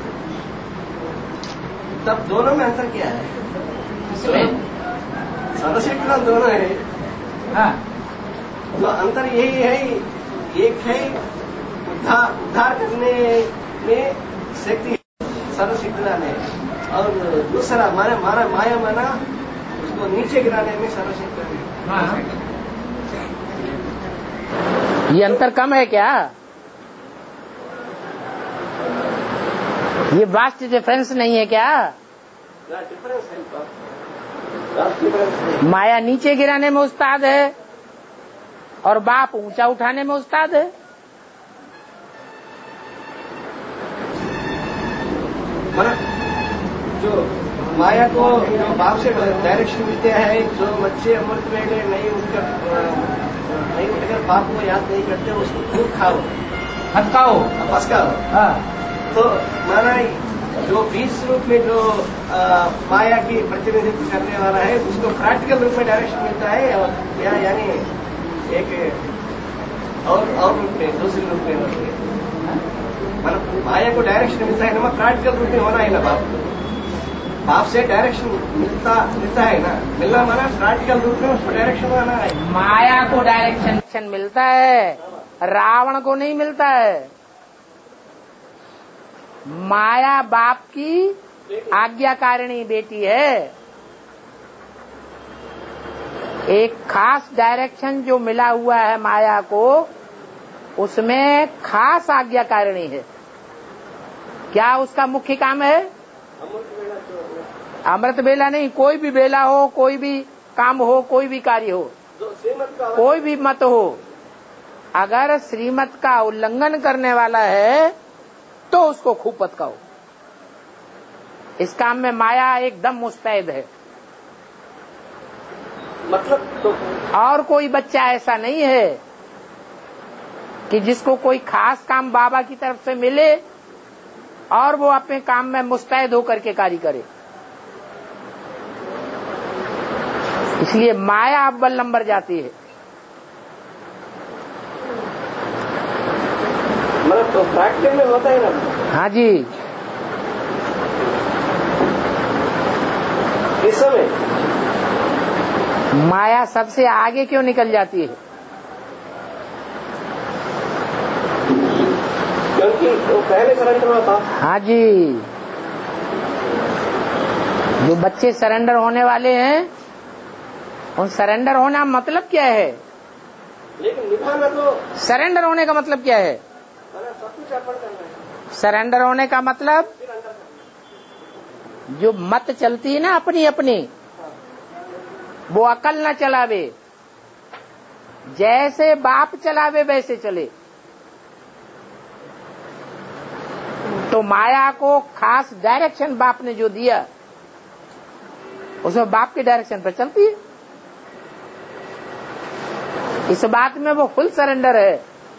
तब दोनों में अंतर क्या है? इसमें सर्वशक्तिमान दोनों है। हाँ, तो अंतर यही है, एक है उद्धार करने में शक्ति सर्वशक्तिमान है, और दूसरा माया माना उसको नीचे गिराने में सर्वशक्तिमान है। हाँ। ये अंतर कम है क्या? ये वास्ट डिफरेंस नहीं है क्या? डिफरेंस है। माया नीचे गिराने में उस्ताद है और बाप ऊंचा उठाने में उस्ताद है। जो माया को जो बाप से डायरेक्शन मिलते हैं, जो बच्चे अमृत वेले नहीं उठकर बाप को याद नहीं करते, उसको खूब खाओ, फसकाओ। हाँ। तो माना जो बीज रूप में जो माया की प्रतिनिधित्व करने वाला है, उसको प्रैक्टिकल रूप में डायरेक्शन मिलता है, और या यानी एक और रूप में, दूसरे रूप में होती है। मतलब माया को डायरेक्शन मिलता है ना, प्रैक्टिकल रूप में होना है ना, बाप से डायरेक्शन मिलता है ना, मिलना माना प्रैक्टिकल रूप में उसको डायरेक्शन होना है। माया को डायरेक्शन मिलता है, रावण को नहीं मिलता है। माया बाप की आज्ञाकारिणी बेटी है। एक खास डायरेक्शन जो मिला हुआ है माया को, उसमें खास आज्ञाकारिणी है। क्या उसका मुख्य काम है? अमृत बेला नहीं, कोई भी बेला हो, कोई भी काम हो, कोई भी कार्य हो, कोई भी मत हो, अगर श्रीमत का उल्लंघन करने वाला है तो उसको खूब पटकाओ। इस काम में माया एकदम मुस्तैद है। मतलब तो और कोई बच्चा ऐसा नहीं है कि जिसको कोई खास काम बाबा की तरफ से मिले और वो अपने काम में मुस्तैद होकर के कार्य करे। इसलिए माया अव्वल नंबर जाती है। मतलब तो प्रैक्टिकल में होता है ना? हाँ जी। इस समय माया सबसे आगे क्यों निकल जाती है? क्योंकि वो पहले सरेंडर हुआ था। हाँ जी, जो बच्चे सरेंडर होने वाले हैं, उन सरेंडर होना मतलब क्या है? लेकिन निभाना तो सरेंडर होने का मतलब क्या है? सब कुछ अर्पण करना है। सरेंडर होने का मतलब जो मत चलती है ना अपनी अपनी, वो अकल न चलावे, जैसे बाप चलावे वैसे चले। तो माया को खास डायरेक्शन बाप ने जो दिया, उसमें बाप के डायरेक्शन पर चलती है। इस बात में वो फुल सरेंडर है।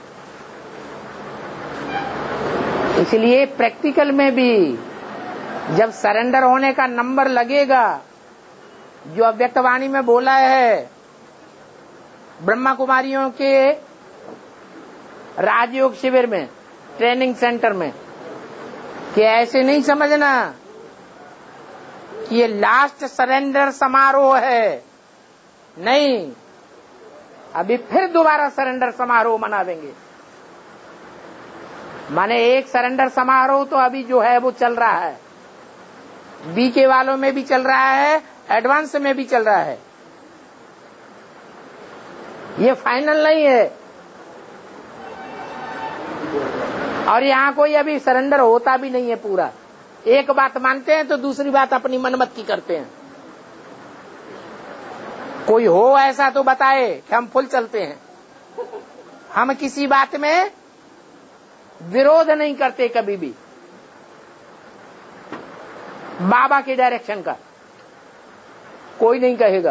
इसलिए प्रैक्टिकल में भी जब सरेंडर होने का नंबर लगेगा, जो अव्यक्तवाणी में बोला है ब्रह्मा कुमारियों के राजयोग शिविर में, ट्रेनिंग सेंटर में, कि ऐसे नहीं समझना कि ये लास्ट सरेंडर समारोह है। नहीं, अभी फिर दोबारा सरेंडर समारोह मनावेंगे। माने एक सरेंडर समारोह तो अभी जो है वो चल रहा है, बीके वालों में भी चल रहा है, एडवांस में भी चल रहा है। ये फाइनल नहीं है। और यहाँ कोई अभी सरेंडर होता भी नहीं है पूरा। एक बात मानते हैं तो दूसरी बात अपनी मनमत की करते हैं। कोई हो ऐसा तो बताए कि हम फुल चलते हैं। हम किसी बात में विरोध नहीं करते कभी भी बाबा के डायरेक्शन का। कोई नहीं कहेगा।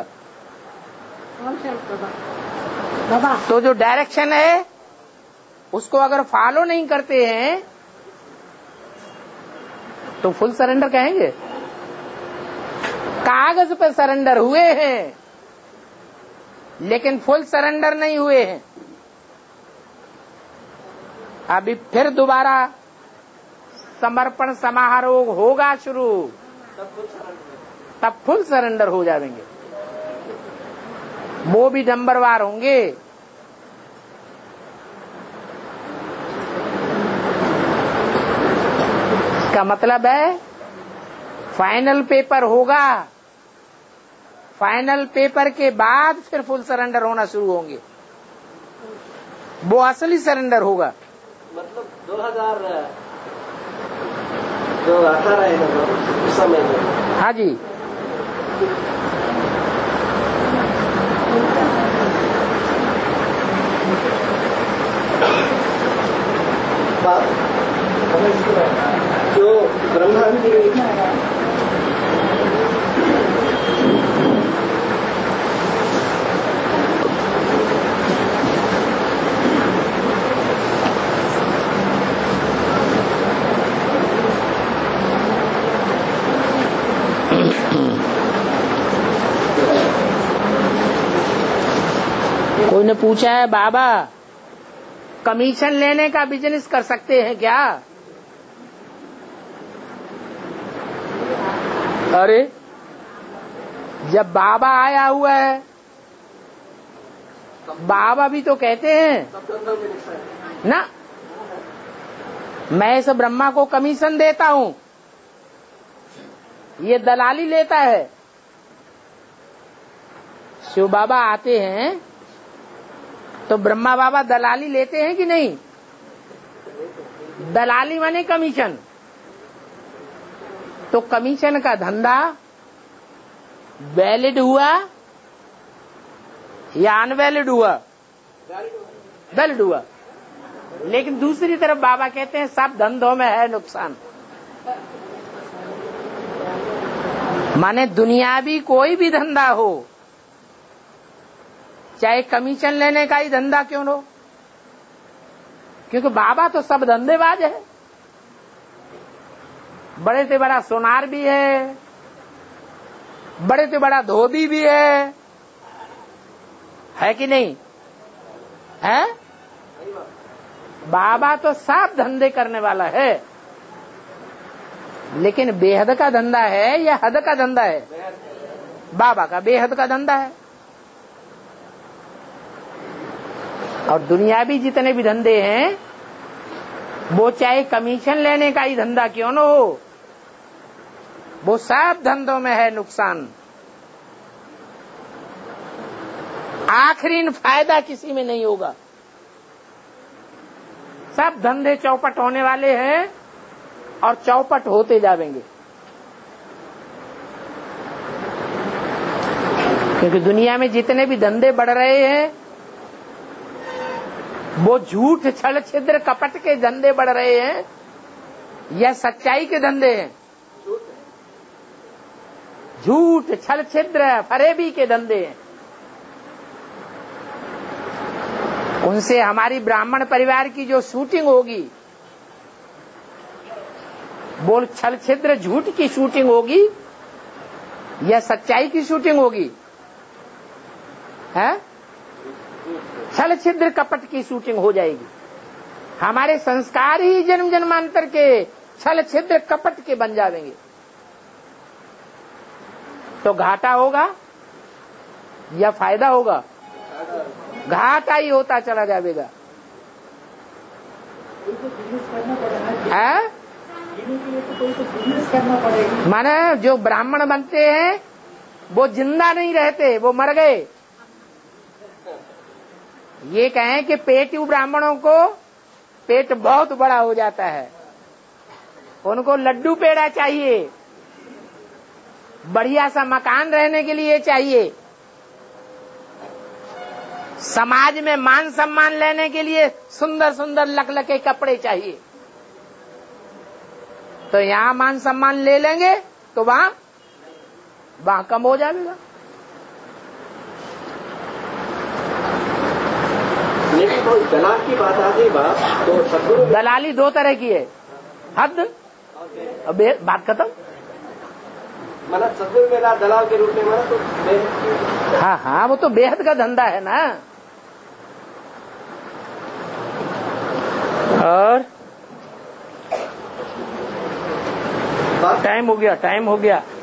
तो जो डायरेक्शन है उसको अगर फॉलो नहीं करते हैं तो फुल सरेंडर कहेंगे। कागज पर सरेंडर हुए हैं लेकिन फुल सरेंडर नहीं हुए हैं। अभी फिर दोबारा समर्पण समारोह होगा शुरू, तब फुल सरेंडर हो जाएंगे। वो भी नंबरवार होंगे। इसका मतलब है फाइनल पेपर होगा, फाइनल पेपर के बाद फिर फुल सरेंडर होना शुरू होंगे। वो असली सरेंडर होगा। मतलब 2018 है उस समय में। हाँ जी। जो ब्रह्मा की कोई ने पूछा है बाबा कमीशन लेने का बिजनेस कर सकते हैं क्या? अरे जब बाबा आया हुआ है, बाबा भी तो कहते हैं ना, मैं इस ब्रह्मा को कमीशन देता हूं, ये दलाली लेता है। शिव बाबा आते हैं तो ब्रह्मा बाबा दलाली लेते हैं कि नहीं? दलाली माने कमीशन। तो कमीशन का धंधा वैलिड हुआ या अनवैलिड हुआ? वैलिड हुआ। लेकिन दूसरी तरफ बाबा कहते हैं सब धंधों में है नुकसान। माने दुनियावी कोई भी धंधा हो, चाहे कमीशन लेने का ही धंधा क्यों न हो, क्योंकि बाबा तो सब धंधेबाज है। बड़े से बड़ा सोनार भी है, बड़े से बड़ा धोबी भी है कि नहीं है? बाबा तो सब धंधे करने वाला है। लेकिन बेहद का धंधा है या हद का धंधा है? बाबा का बेहद का धंधा है। और दुनियावी जितने भी धंधे हैं वो चाहे कमीशन लेने का ही धंधा क्यों न हो, वो सब धंधों में है नुकसान। आखिरी फायदा किसी में नहीं होगा। सब धंधे चौपट होने वाले हैं और चौपट होते जाएंगे। क्योंकि दुनिया में जितने भी धंधे बढ़ रहे हैं वो झूठ छल छिद्र कपट के धंधे बढ़ रहे हैं या सच्चाई के धंधे हैं? झूठ छल छिद्र फरेबी के धंधे हैं। उनसे हमारी ब्राह्मण परिवार की जो शूटिंग होगी वो छल छिद्र झूठ की शूटिंग होगी या सच्चाई की शूटिंग होगी? है छल छिद्र कपट की शूटिंग हो जाएगी। हमारे संस्कार ही जन्म जन्मांतर के छल छिद्र कपट के बन जाएंगे। तो घाटा होगा या फायदा होगा? घाटा ही होता चला जाएगा। माने जो ब्राह्मण बनते हैं वो जिंदा नहीं रहते, वो मर गए। ये कहें कि पेटू ब्राह्मणों को पेट बहुत बड़ा हो जाता है। उनको लड्डू पेड़ा चाहिए, बढ़िया सा मकान रहने के लिए चाहिए, समाज में मान सम्मान लेने के लिए सुंदर सुंदर लकलके कपड़े चाहिए। तो यहाँ मान सम्मान ले लेंगे तो वहां कम हो जाएगा। लेकिन तो दलाल की बात आ गई बात, तो सदगुरु दलाली दो तरह की है, हद और बात खत्म। मतलब सदगुरु मेरा दलाल के रूप में माना तो बेहद की। हाँ, वो तो बेहद का धंधा है ना। और टाइम हो गया।